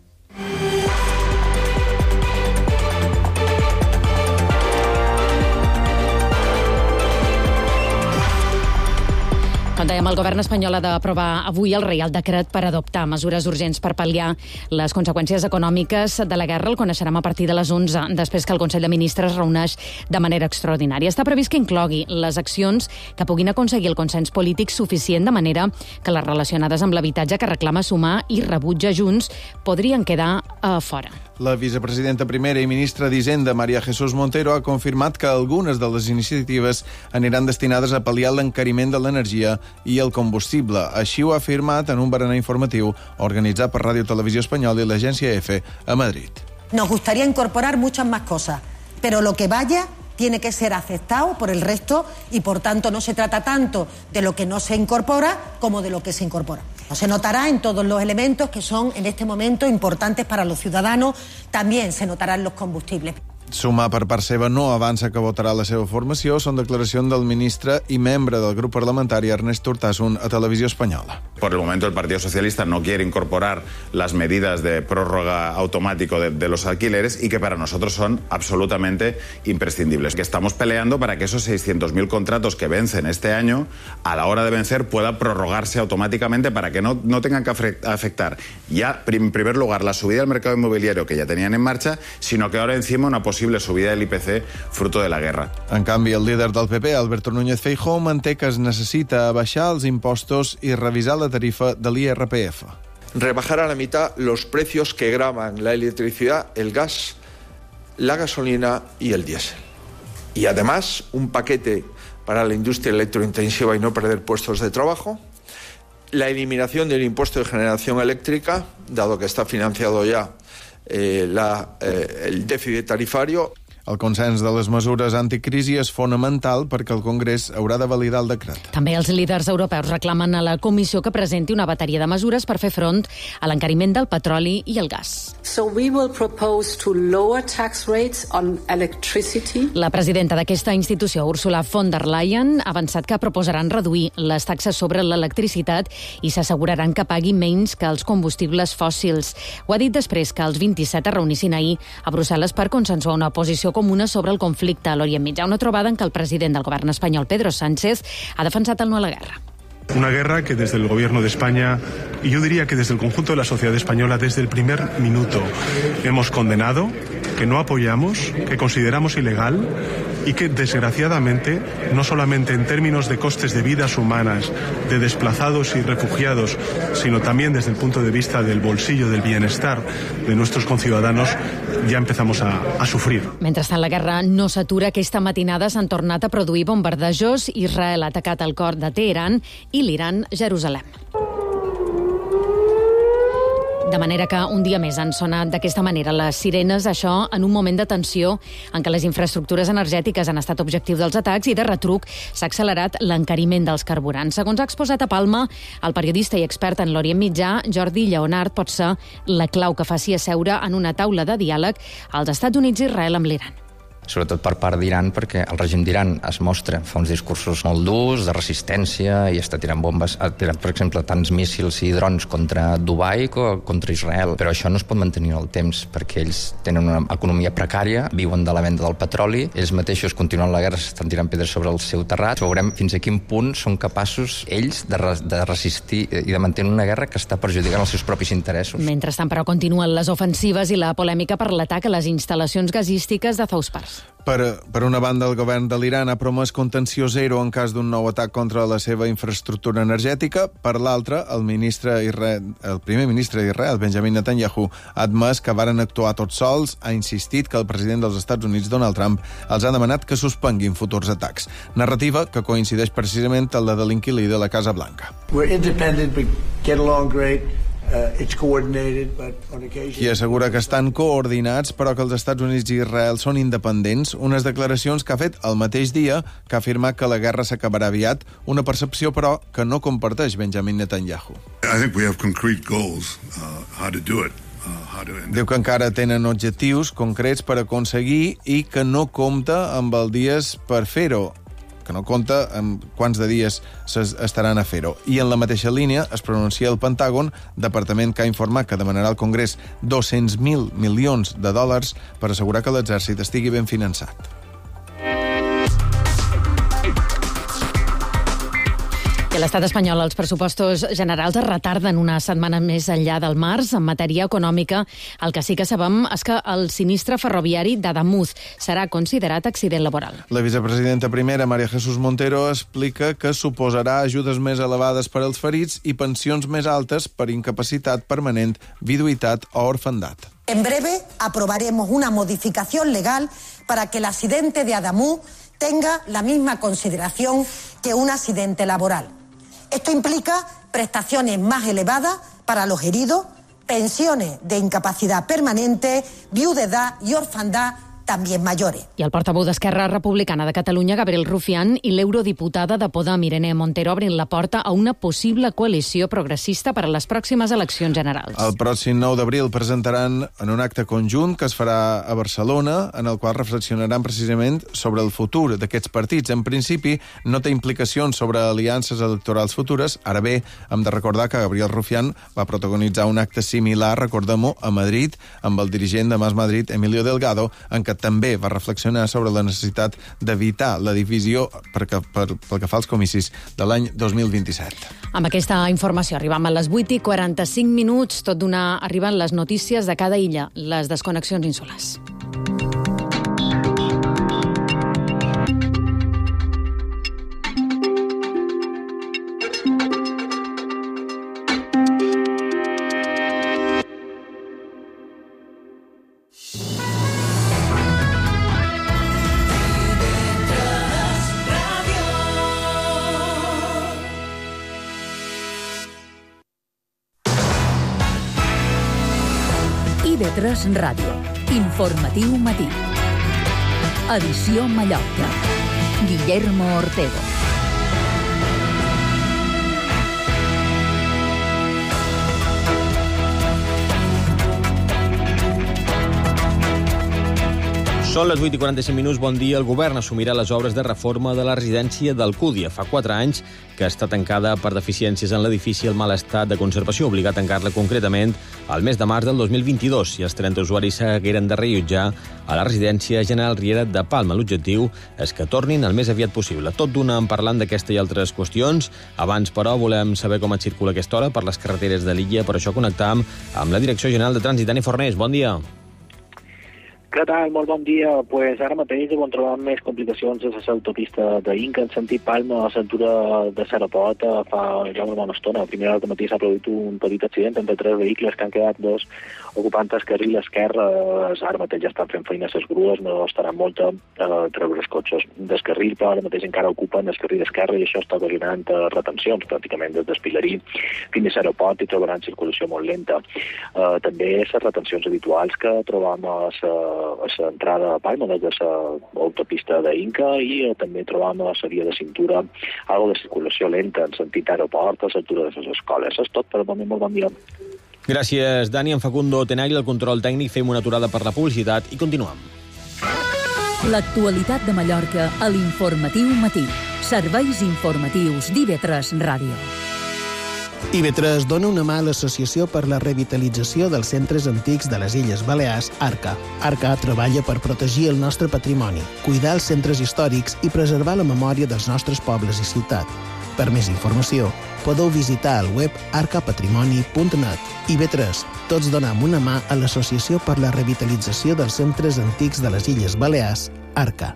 Com dèiem, el govern espanyol ha d'aprovar avui el Reial Decret per adoptar mesures urgents per pal·liar les conseqüències econòmiques de la guerra. El coneixerem a partir de les onze, després que el Consell de Ministres reuneix de manera extraordinària. Està previst que inclogui les accions que puguin aconseguir el consens polític suficient, de manera que les relacionades amb l'habitatge que reclama Sumar i rebutja Junts podrien quedar a fora. La vicepresidenta primera i ministra d'Hisenda, María Jesús Montero, ha confirmat que algunes de les iniciatives aniran destinades a pal·liar l'encariment de l'energia i el combustible. Així ho ha afirmat en un berenar informatiu organitzat per Ràdio Televisió Espanyola i l'agència EFE a Madrid. Nos gustaría incorporar muchas más cosas, pero lo que vaya tiene que ser aceptado por el resto y, por tanto, no se trata tanto de lo que no se incorpora como de lo que se incorpora. Se notará en todos los elementos que son en este momento importantes para los ciudadanos, también se notará en los combustibles. Sumar per part seva no avança que votarà la seva formació. Són declaracions del ministre i membre del grup parlamentari Ernest Urtasun a Televisió Espanyola. Por el momento el Partido Socialista no quiere incorporar las medidas de prórroga automático de, de los alquileres y que para nosotros son absolutamente imprescindibles. Que estamos peleando para que esos seiscientos mil contratos que vencen este año, a la hora de vencer, pueda prorrogarse automáticamente para que no, no tengan que afectar ya, en primer lugar, la subida del mercado inmobiliario que ya tenían en marcha, sino que ahora encima una posible possible subida del I P C fruto de la guerra. En canvi, el líder del P P, Alberto Núñez Feijóo, manté que es necessita abaixar els impostos i revisar la tarifa de l'I R P F. Rebajar a la mitad los precios que gravan la electricidad, el gas, la gasolina y el diésel. Y además, un paquete para la industria electrointensiva y no perder puestos de trabajo, la eliminación del impuesto de generación eléctrica, dado que está financiado ya Eh, la, eh, el dèficit tarifari. El consens de les mesures anticrisi és fonamental perquè el Congrés haurà de validar el decret. També els líders europeus reclamen a la Comissió que presenti una bateria de mesures per fer front a l'encariment del petroli i el gas. So we will propose to lower tax rates on electricity. La presidenta d'aquesta institució, Ursula von der Leyen, ha avançat que proposaran reduir les taxes sobre l'electricitat i s'asseguraran que pagui menys que els combustibles fòssils. Ho ha dit després que els vint-i-set es reunissin ahir a Brussel·les per consensuar una posició comuna sobre el conflicte a l'Orient Mitjà, una trobada en què el president del govern espanyol, Pedro Sánchez, ha defensat el no a la guerra. Una guerra que desde el gobierno de España, y yo diría que desde el conjunto de la sociedad española, desde el primer minuto hemos condenado, que no apoyamos, que consideramos ilegal y que, desgraciadamente, no solamente en términos de costes de vidas humanas, de desplazados y refugiados, sino también desde el punto de vista del bolsillo, del bienestar de nuestros conciudadanos, ja empezamos a, a sufrir. Mentrestant, la guerra no s'atura. Aquesta matinada s'han tornat a produir bombardejos. Israel ha atacat el cor de Teheran i l'Iran, Jerusalem. De manera que un dia més han sonat d'aquesta manera les sirenes, això en un moment de tensió en què les infraestructures energètiques han estat objectiu dels atacs i de retruc s'ha accelerat l'encariment dels carburants. Segons ha exposat a Palma, el periodista i expert en l'Orient Mitjà, Jordi Lleonard, pot ser la clau que faci asseure en una taula de diàleg als Estats Units i Israel amb l'Iran. Sobretot per part d'Iran, perquè el règim d'Iran es mostra, fa uns discursos molt durs, de resistència, i està tirant bombes, ha tirat, per exemple, tants míssils i drons contra Dubai com contra Israel. Però això no es pot mantenir en el temps, perquè ells tenen una economia precària, viuen de la venda del petroli, ells mateixos continuen la guerra, s'estan tirant pedres sobre el seu terrat. Veurem fins a quin punt són capaços ells de, re de resistir i de mantenir una guerra que està perjudicant els seus propis interessos. Mentrestant, però, continuen les ofensives i la polèmica per l'atac a les instal·lacions gasístiques de Fauspars. Per, per una banda, el govern de l'Iran ha promès contenció zero en cas d'un nou atac contra la seva infraestructura energètica. Per l'altra, el, ministre Israel, el primer ministre d'Israel, Benjamin Netanyahu, ha admès que varen actuar tots sols, ha insistit que el president dels Estats Units, Donald Trump, els ha demanat que suspenguin futurs atacs. Narrativa que coincideix precisament amb la de l'inquilí de la Casa Blanca. We're independent, we get along great. Uh, it's coordinated, but on occasion... Qui assegura que estan coordinats, però que els Estats Units i Israel són independents, unes declaracions que ha fet el mateix dia que ha afirmat que la guerra s'acabarà aviat, una percepció, però, que no comparteix Benjamin Netanyahu. I think we have concrete goals, uh, how to do it. Diu que encara tenen objectius concrets per aconseguir i que no compta amb els dies per fer-ho, que no compta amb quants de dies estaran a fer-ho. I en la mateixa línia es pronuncia el Pentàgon, departament que ha informat que demanarà al Congrés dos-cents mil milions de dòlars per assegurar que l'exèrcit estigui ben finançat. A l'estat espanyol, els pressupostos generals es retarden una setmana més enllà del març. En matèria econòmica, el que sí que sabem és que el sinistre ferroviari d'Adamuz serà considerat accident laboral. La vicepresidenta primera, María Jesús Montero, explica que suposarà ajudes més elevades per als ferits i pensions més altes per incapacitat permanent, viduïtat o orfandat. En breve aprobaremos una modificación legal para que el accidente de Adamuz tenga la misma consideración que un accidente laboral. Esto implica prestaciones más elevadas para los heridos, pensiones de incapacidad permanente, viudedad y orfandad también mayores. I el portaveu d'Esquerra Republicana de Catalunya, Gabriel Rufián, i l'eurodiputada de Podem, Irene Montero, obrin la porta a una possible coalició progressista per a les pròximes eleccions generals. El pròxim nou d'abril presentaran en un acte conjunt que es farà a Barcelona, en el qual reflexionaran precisament sobre el futur d'aquests partits. En principi, no té implicacions sobre aliances electorals futures. Ara bé, hem de recordar que Gabriel Rufián va protagonitzar un acte similar, recordem-ho, a Madrid, amb el dirigent de Más Madrid, Emilio Delgado, en què també va reflexionar sobre la necessitat d'evitar la divisió pel que, per, pel que fa als comicis de l'any dos mil vint-i-set. Amb aquesta informació arribam a les vuit i quaranta-cinc minuts, tot d'una arriben les notícies de cada illa, les desconnexions insulars. I V tres Ràdio. Informatiu matí. Edició Mallorca. Guillermo Ortego. Són les vuit i quaranta-cinc minuts. Bon dia. El govern assumirà les obres de reforma de la residència d'Alcúdia. Fa quatre anys que està tancada per deficiències en l'edifici i el mal estat de conservació, obligat a tancar-la concretament al mes de març del dos mil vint-i-dos, i els trenta usuaris s'hagueren de reallotjar a la residència General Riera de Palma. L'objectiu és que tornin el més aviat possible. Tot d'una en parlant d'aquesta i altres qüestions. Abans, però, volem saber com et circula aquesta hora per les carreteres de l'illa. Per això connectam amb la Direcció General de Trànsit. Dani Fornés, bon dia. Què tal? Molt bon dia. Pues ara mateix deuen trobar més complicacions a l'autopista d'Inca en sentit Palma, a l'altura de Sarapot, fa ja una bona estona. A primera hora del matí s'ha produït un petit accident entre tres vehicles que han quedat dos ocupant el carril esquerre. Ara mateix ja estan fent feina a les grues, no estaran molta a treure els cotxes del carril, però ara mateix encara ocupen el carril esquerre i això està ocasionant retencions pràcticament des d'Espilerí fins a Sarapot i trobaran circulació molt lenta. Uh, també les retencions habituals que trobam a la a l'entrada a Palma des de l'autopista d'Inca i eh, també trobam a la via de cintura algo de circulació lenta en sentit aeroport a l'altura de les escoles. És tot per el moment. Molt bon dia. Gràcies, Dani. En Facundo Tenagli, el control tècnic. Fem una aturada per la publicitat i continuem. L'actualitat de Mallorca a l'Informatiu Matí. Serveis informatius d'I V tres Ràdio. I V tres dona una mà a l'Associació per la Revitalització dels Centres Antics de les Illes Balears, ARCA. ARCA treballa per protegir el nostre patrimoni, cuidar els centres històrics i preservar la memòria dels nostres pobles i ciutat. Per més informació, podeu visitar el web arca patrimoni punt net. I V tres, tots donem una mà a l'Associació per la Revitalització dels Centres Antics de les Illes Balears, ARCA.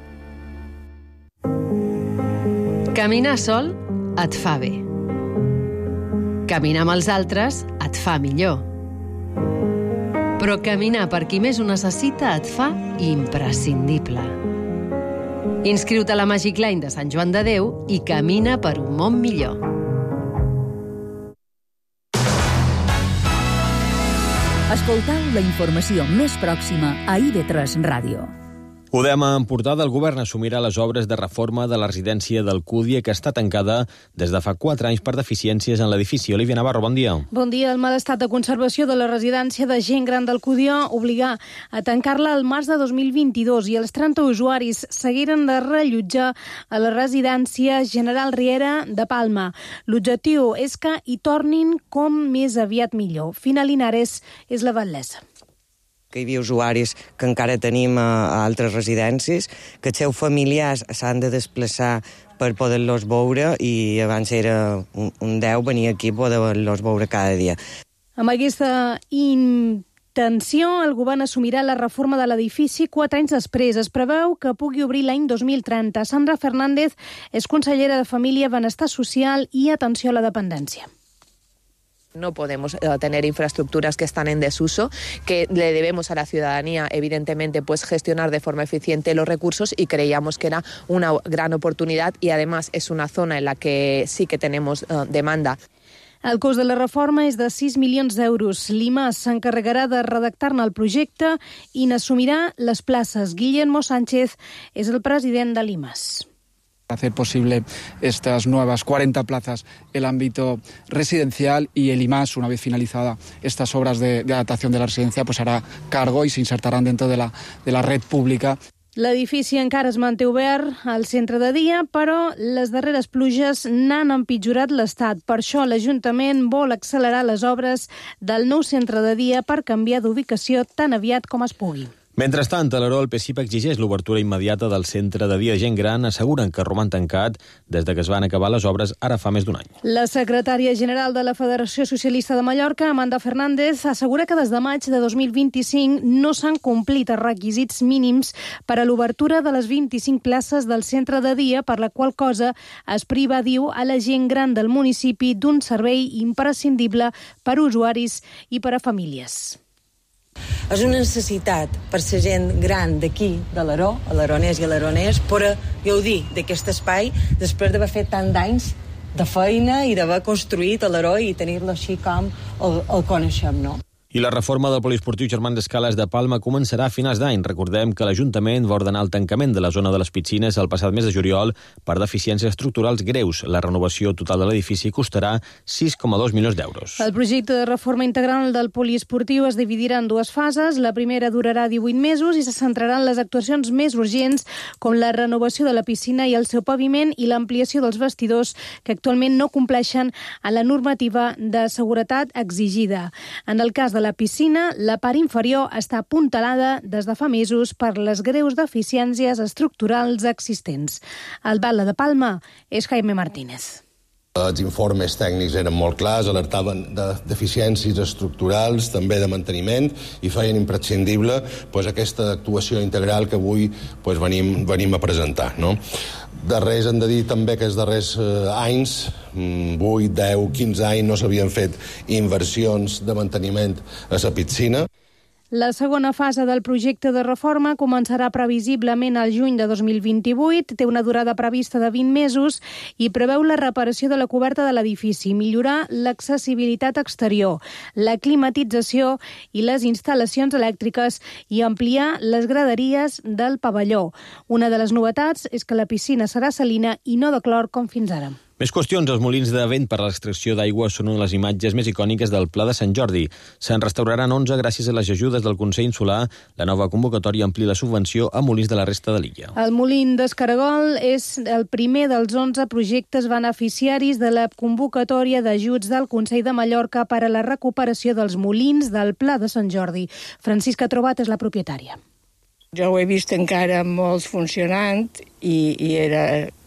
Caminar sol et fa bé. Caminar amb els altres et fa millor. Però caminar per qui més ho necessita et fa imprescindible. Inscriu-te a la Magic Line de Sant Joan de Déu i camina per un món millor. Escoltau la informació més pròxima a I V tres Ràdio. Ho dèiem en portada, el govern assumirà les obres de reforma de la residència d'Alcúdia, que està tancada des de fa quatre anys per deficiències en l'edifici. Olivia Navarro, bon dia. Bon dia. El mal estat de conservació de la residència de gent gran d'Alcúdia obligà a tancar-la al març de dos mil vint-i-dos i els trenta usuaris s'hagueren de reallotjar a la residència General Riera de Palma. L'objectiu és que hi tornin com més aviat millor. Fina Linares és la batlessa. Que hi havia usuaris que encara tenim a, a altres residències, que els seus familiars s'han de desplaçar per poder-los veure i abans era un, un deu venir aquí a poder-los veure cada dia. Amb aquesta intenció, el govern assumirà la reforma de l'edifici quatre anys després. Es preveu que pugui obrir l'any dos mil trenta. Sandra Fernández és consellera de Família, Benestar Social i Atenció a la Dependència. No podemos eh, tener infraestructuras que están en desuso, que le debemos a la ciudadanía, evidentemente, pues gestionar de forma eficiente los recursos y creíamos que era una gran oportunidad y además es una zona en la que sí que tenemos eh, demanda. El cost de la reforma és de sis milions d'euros. L'IMAS s'encarregarà de redactar-ne el projecte i n'assumirà les places. Guillermo Sánchez és el president de l'IMAS. Hacer posible estas nuevas cuarenta plazas el ámbito residencial y el IMAS, una vez finalizada estas obras de, de adaptación de la residencia, pues hará cargo y se insertarán dentro de la, de la red pública. L'edifici encara es manté obert al centre de dia, però les darreres pluges n'han empitjorat l'estat. Per això l'Ajuntament vol accelerar les obres del nou centre de dia per canviar d'ubicació tan aviat com es pugui. Mentrestant, a l'Aró, el PSIP exigeix l'obertura immediata del centre de dia de gent gran. Asseguren que roman tancat des de que es van acabar les obres ara fa més d'un any. La secretària general de la Federació Socialista de Mallorca, Amanda Fernández, assegura que des de maig de dos mil vint-i-cinc no s'han complit els requisits mínims per a l'obertura de les vint-i-cinc places del centre de dia, per la qual cosa es priva, diu, a la gent gran del municipi d'un servei imprescindible per a usuaris i per a famílies. És una necessitat per la gent gran d'aquí, de l'Aró, a l'Aronès i a l'Aronès, per gaudir d'aquest espai després d'haver fet tant d'anys de feina i d'haver construït a l'Aró i tenir-lo així com el, el coneixem, no? I la reforma del poliesportiu Germán Descales de Palma començarà a finals d'any. Recordem que l'Ajuntament va ordenar el tancament de la zona de les piscines el passat mes de juliol per deficiències estructurals greus. La renovació total de l'edifici costarà sis coma dos milions d'euros. El projecte de reforma integral del poliesportiu es dividirà en dues fases. La primera durarà divuit mesos i se centrarà en les actuacions més urgents, com la renovació de la piscina i el seu paviment i l'ampliació dels vestidors, que actualment no compleixen a la normativa de seguretat exigida. En el cas de la piscina, la part inferior està apuntalada des de fa mesos per les greus deficiències estructurals existents. El batlle de Palma és Jaime Martínez. Els informes tècnics eren molt clars, alertaven de deficiències estructurals, també de manteniment, i feien imprescindible pues, aquesta actuació integral que avui pues, venim, venim a presentar. No? Darrers hem de dir també que els darrers eh, anys, vuit, deu, quinze anys, no s'havien fet inversions de manteniment a la piscina. La segona fase del projecte de reforma començarà previsiblement al juny de dos mil vint-i-vuit, té una durada prevista de vint mesos i preveu la reparació de la coberta de l'edifici, millorar l'accessibilitat exterior, la climatització i les instal·lacions elèctriques i ampliar les graderies del pavelló. Una de les novetats és que la piscina serà salina i no de clor com fins ara. Més qüestions. Els molins de vent per a l'extracció d'aigua són una de les imatges més icòniques del Pla de Sant Jordi. Se'n restauraran onze gràcies a les ajudes del Consell Insular. La nova convocatòria amplia la subvenció a molins de la resta de l'illa. El molín d'Escaragol és el primer dels onze projectes beneficiaris de la convocatòria d'ajuts del Consell de Mallorca per a la recuperació dels molins del Pla de Sant Jordi. Francisca Trobat és la propietària. Jo ho he vist encara molts funcionant i, i era...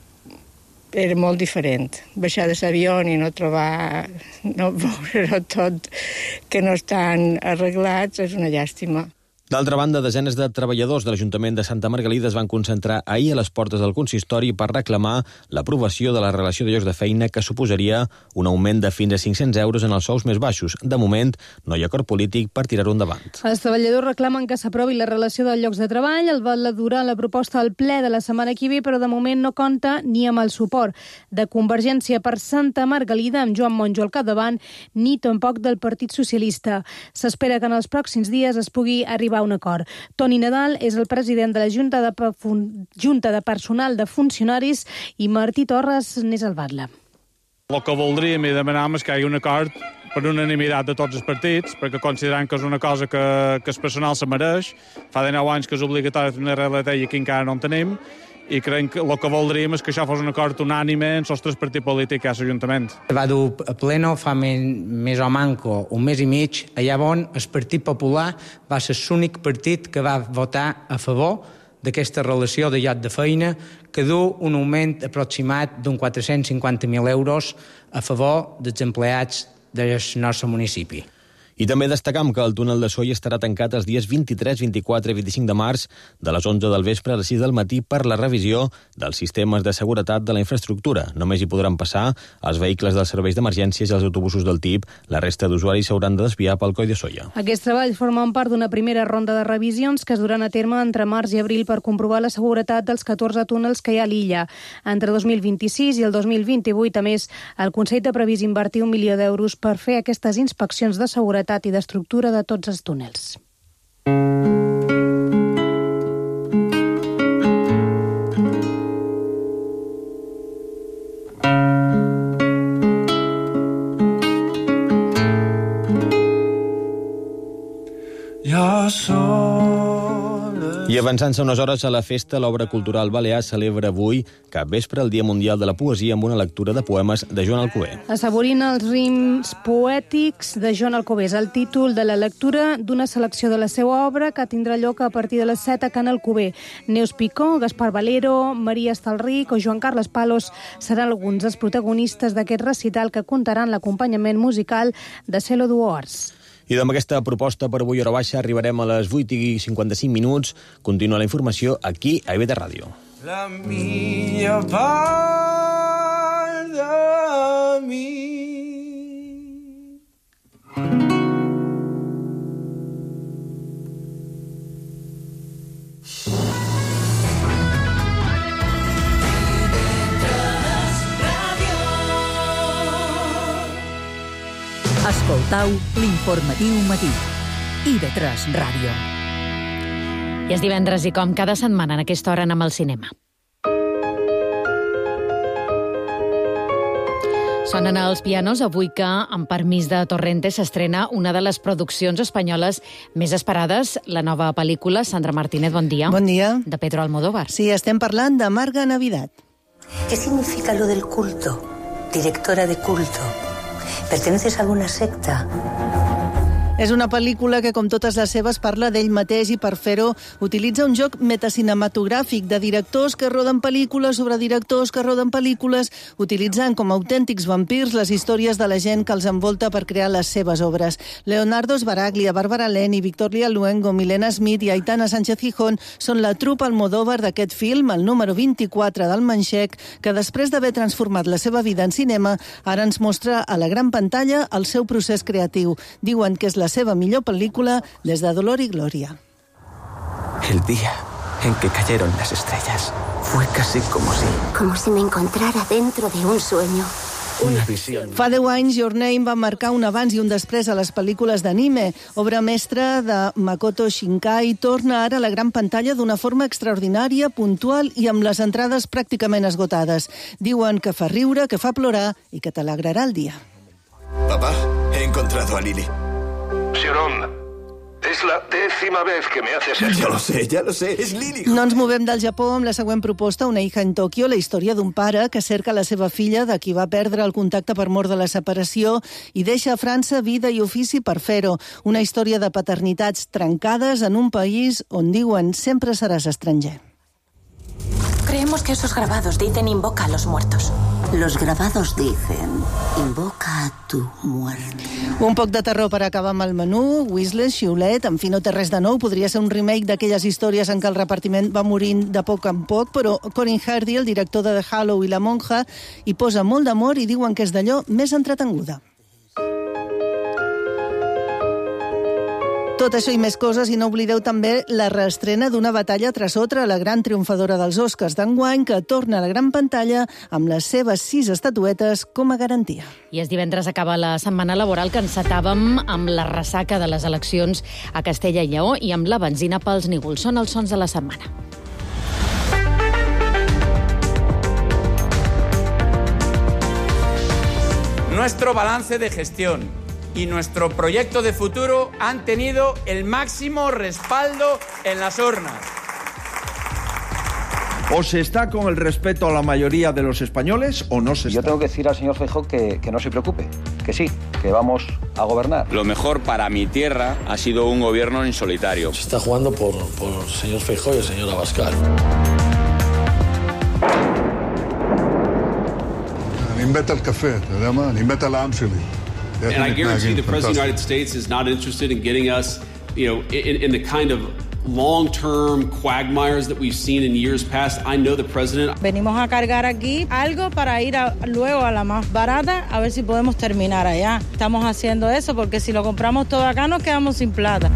era molt diferent. Baixar de l'avió i no trobar, no veure tot que no estan arreglats és una llàstima. D'altra banda, desenes de treballadors de l'Ajuntament de Santa Margalida es van concentrar ahir a les portes del consistori per reclamar l'aprovació de la relació de llocs de feina que suposaria un augment de fins a cinc-cents euros en els sous més baixos. De moment, no hi ha acord polític per tirar-ho endavant. Els treballadors reclamen que s'aprovi la relació de llocs de treball. El va durar la proposta al ple de la setmana que ve, però de moment no compta ni amb el suport de Convergència per Santa Margalida, amb Joan Monjo al capdavant, ni tampoc del Partit Socialista. S'espera que en els pròxims dies es pugui arribar a un acord. Toni Nadal és el president de la Junta de, Junta de Personal de Funcionaris i Martí Torres n'és el batlle. El que voldríem i demanem és que hi hagi un acord per unanimitat de tots els partits, perquè considerem que és una cosa que, que el personal se mereix. Fa de nou anys que és obligatori tenir R L T i aquí encara no en tenim, i creiem que el que voldríem és que això fos un acord unànime en els tres partits polítics a l'Ajuntament. Va dur a pleno fa més, més o manco un mes i mig, allà on el Partit Popular va ser l'únic partit que va votar a favor d'aquesta relació de lloc de feina que du un augment aproximat d'un quatre-cents cinquanta mil euros a favor dels empleats del nostre municipi. I també destacam que el túnel de Sóller estarà tancat els dies vint-i-tres, vint-i-quatre i vint-i-cinc de març de les onze del vespre a les sis del matí per la revisió dels sistemes de seguretat de la infraestructura. Només hi podran passar els vehicles dels serveis d'emergències i els autobusos del T I P. La resta d'usuaris s'hauran de desviar pel coll de Sóller. Aquests treballs formen part d'una primera ronda de revisions que es duran a terme entre març i abril per comprovar la seguretat dels catorze túnels que hi ha a l'illa. Entre dos mil vint-i-sis i el dos mil vint-i-vuit, a més, el Consell té previst invertir un milió d'euros per fer aquestes inspeccions de seguretat i d'estructura de tots els túnels. Jo sola... I avançant-se unes hores a la festa, l'obra cultural balear celebra avui, capvespre, el Dia Mundial de la Poesia, amb una lectura de poemes de Joan Alcover. Assaborint els rims poètics de Joan Alcover és el títol de la lectura d'una selecció de la seva obra que tindrà lloc a partir de les set a Can Alcover. Neus Picó, Gaspar Valero, Maria Estalric o Joan Carles Palos seran alguns dels protagonistes d'aquest recital que comptaran l'acompanyament musical de Celo Duors. I amb aquesta proposta per avui hora baixa arribarem a les vuit i cinquanta-cinc minuts. Continua la informació aquí a I V T Ràdio. La millor part de mi. Escoltau l'informatiu matí. I V tres Ràdio. I és divendres i com cada setmana en aquesta hora anem al cinema. Sonen els pianos avui que, amb permís de Torrente, s'estrena una de les produccions espanyoles més esperades, la nova pel·lícula. Sandra Martínez, bon dia. Bon dia. De Pedro Almodóvar. Sí, estem parlant de Marga Navidad. ¿Qué significa lo del culto? Directora de culto. ¿Perteneces a alguna secta? És una pel·lícula que, com totes les seves, parla d'ell mateix i, per fer-ho, utilitza un joc metacinematogràfic de directors que roden pel·lícules sobre directors que roden pel·lícules, utilitzant com a autèntics vampirs les històries de la gent que els envolta per crear les seves obres. Leonardo Sbaraglia, Bárbara Leni, Victoria Luengo, Milena Smith i Aitana Sánchez Gijón són la trupa Almodóvar d'aquest film, el número vint-i-quatre del Manxec, que després d'haver transformat la seva vida en cinema, ara ens mostra a la gran pantalla el seu procés creatiu. Diuen que és la la seva millor pel·lícula des de Dolor y Gloria. El día en que cayeron las estrellas fue casi como si... Como si me encontrara dentro de un sueño. Una visió. Fa deu anys, Your Name va marcar un abans i un després a les pel·lícules d'anime. Obra mestra de Makoto Shinkai torna ara a la gran pantalla d'una forma extraordinària, puntual i amb les entrades pràcticament esgotades. Diuen que fa riure, que fa plorar i que t'alegrarà el dia. Papá, he encontrado a Lily. Xiron, es la décima vez que me haces esto. Ya lo sé, ya lo sé, es Lily. No ens movem del Japó amb la següent proposta, Una hija en Tòquio, la història d'un pare que cerca la seva filla de qui va perdre el contacte per mort de la separació i deixa a França vida i ofici per fer-ho. Una història de paternitats trencades en un país on diuen sempre seràs estranger. Creemos que esos grabados dicen invoca a los muertos. Los grabados dicen invoca a tu muerte. Un poc de terror per acabar amb el menú. Whistler, xiulet, en fi, no té res de nou. Podria ser un remake d'aquelles històries en què el repartiment va morint de poc en poc, però Corin Hardy, el director de The Hollow i La Monja, hi posa molt d'amor i diuen que és d'allò més entretenguda. Tot això i més coses, i no oblideu també la reestrena d'Una batalla tras otra, la gran triomfadora dels Oscars d'enguany, que torna a la gran pantalla amb les seves sis estatuetes com a garantia. I és divendres acaba la setmana laboral que encetàvem amb la ressaca de les eleccions a Castella i Lleó i amb la benzina pels nígols. Són els sons de la setmana. Nuestro balance de gestión y nuestro proyecto de futuro han tenido el máximo respaldo en las urnas. ¿O se está con el respeto a la mayoría de los españoles o no se está? Yo tengo que decir al señor Feijóo que, que no se preocupe, que sí, que vamos a gobernar. Lo mejor para mi tierra ha sido un gobierno en solitario. Se está jugando por, por el señor Feijóo y el señor Abascal. אני מת על קפה, אתה יודע מה? אני מת על העם שלי. And I guarantee the President of the United States is not interested in getting us, you know, in, in the kind of long-term quagmires that we've seen in years past. I know the President. Venimos a cargar aquí algo para ir a, luego a la más barata, a ver si podemos terminar allá. Estamos haciendo eso porque si lo compramos todo acá nos quedamos sin plata.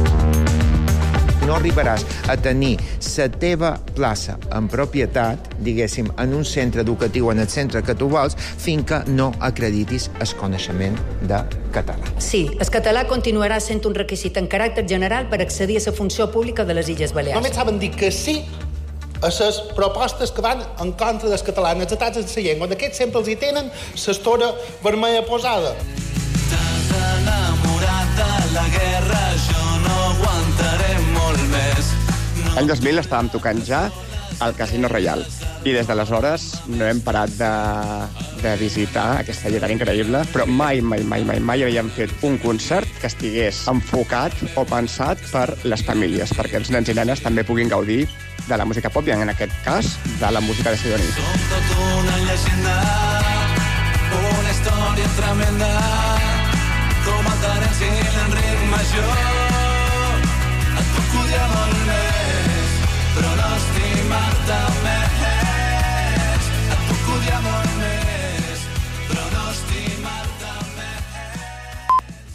No arribaràs a tenir la teva plaça en propietat, diguéssim, en un centre educatiu, en el centre que tu vols, fins que no acreditis el coneixement de català. Sí, el català continuarà sent un requisit en caràcter general per accedir a la funció pública de les Illes Balears. Només saben dir que sí a les propostes que van en contra dels catalans, els atacs en la llengua. D'aquests sempre els hi tenen l'estora vermella posada. T'has enamorat de la guerra, jo no aguantaré molt més. L'any dos mil estàvem tocant ja al Casino Reial i des d'aleshores no hem parat de, de visitar aquesta llar increïble, però mai, mai, mai, mai, mai havíem fet un concert que estigués enfocat o pensat per les famílies, perquè els nens i nenes també puguin gaudir de la música pop i, en aquest cas, de la música de Sidoní. Som tot una llegenda, una història tremenda, com el Terenci i l'Enric Major. Et puc odiar molt més, però no estimar-te més. Et puc odiar molt més, però no estimar-te més.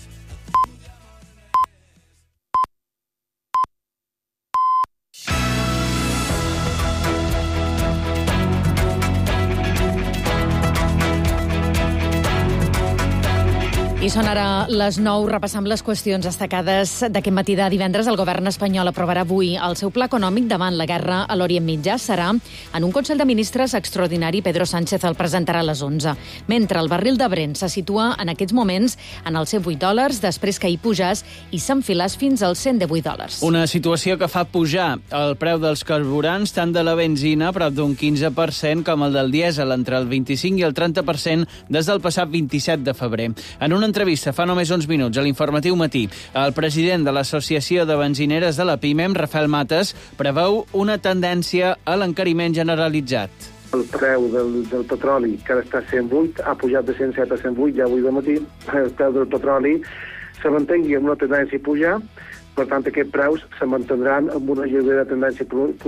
I són ara les nou, repassant les qüestions destacades d'aquest matí de divendres. El govern espanyol aprovarà avui el seu pla econòmic davant la guerra a l'Orient Mitjà. Serà en un Consell de Ministres extraordinari. Pedro Sánchez el presentarà a les onze. Mentre el barril de Brent se situa en aquests moments en els cent vuit dòlars, després que hi pujàs i s'enfilàs fins als cent divuit dòlars. Una situació que fa pujar el preu dels carburants, tant de la benzina, prop d'un quinze per cent, com el del dièsel, entre el vint-i-cinc i el trenta per cent, des del passat vint-i-set de febrer. En una entrevista fa només uns minuts a l'Informatiu Matí, el president de l'Associació de Benzineres de la PIMEM, Rafael Mates, preveu una tendència a l'encariment generalitzat. El preu del, del petroli, que ara està a cent vuit, ha pujat de cent set a cent vuit, ja avui de matí. El preu del petroli se mantengui amb una tendència a pujar, per tant, aquests preus se mantindran amb una lleugera tendència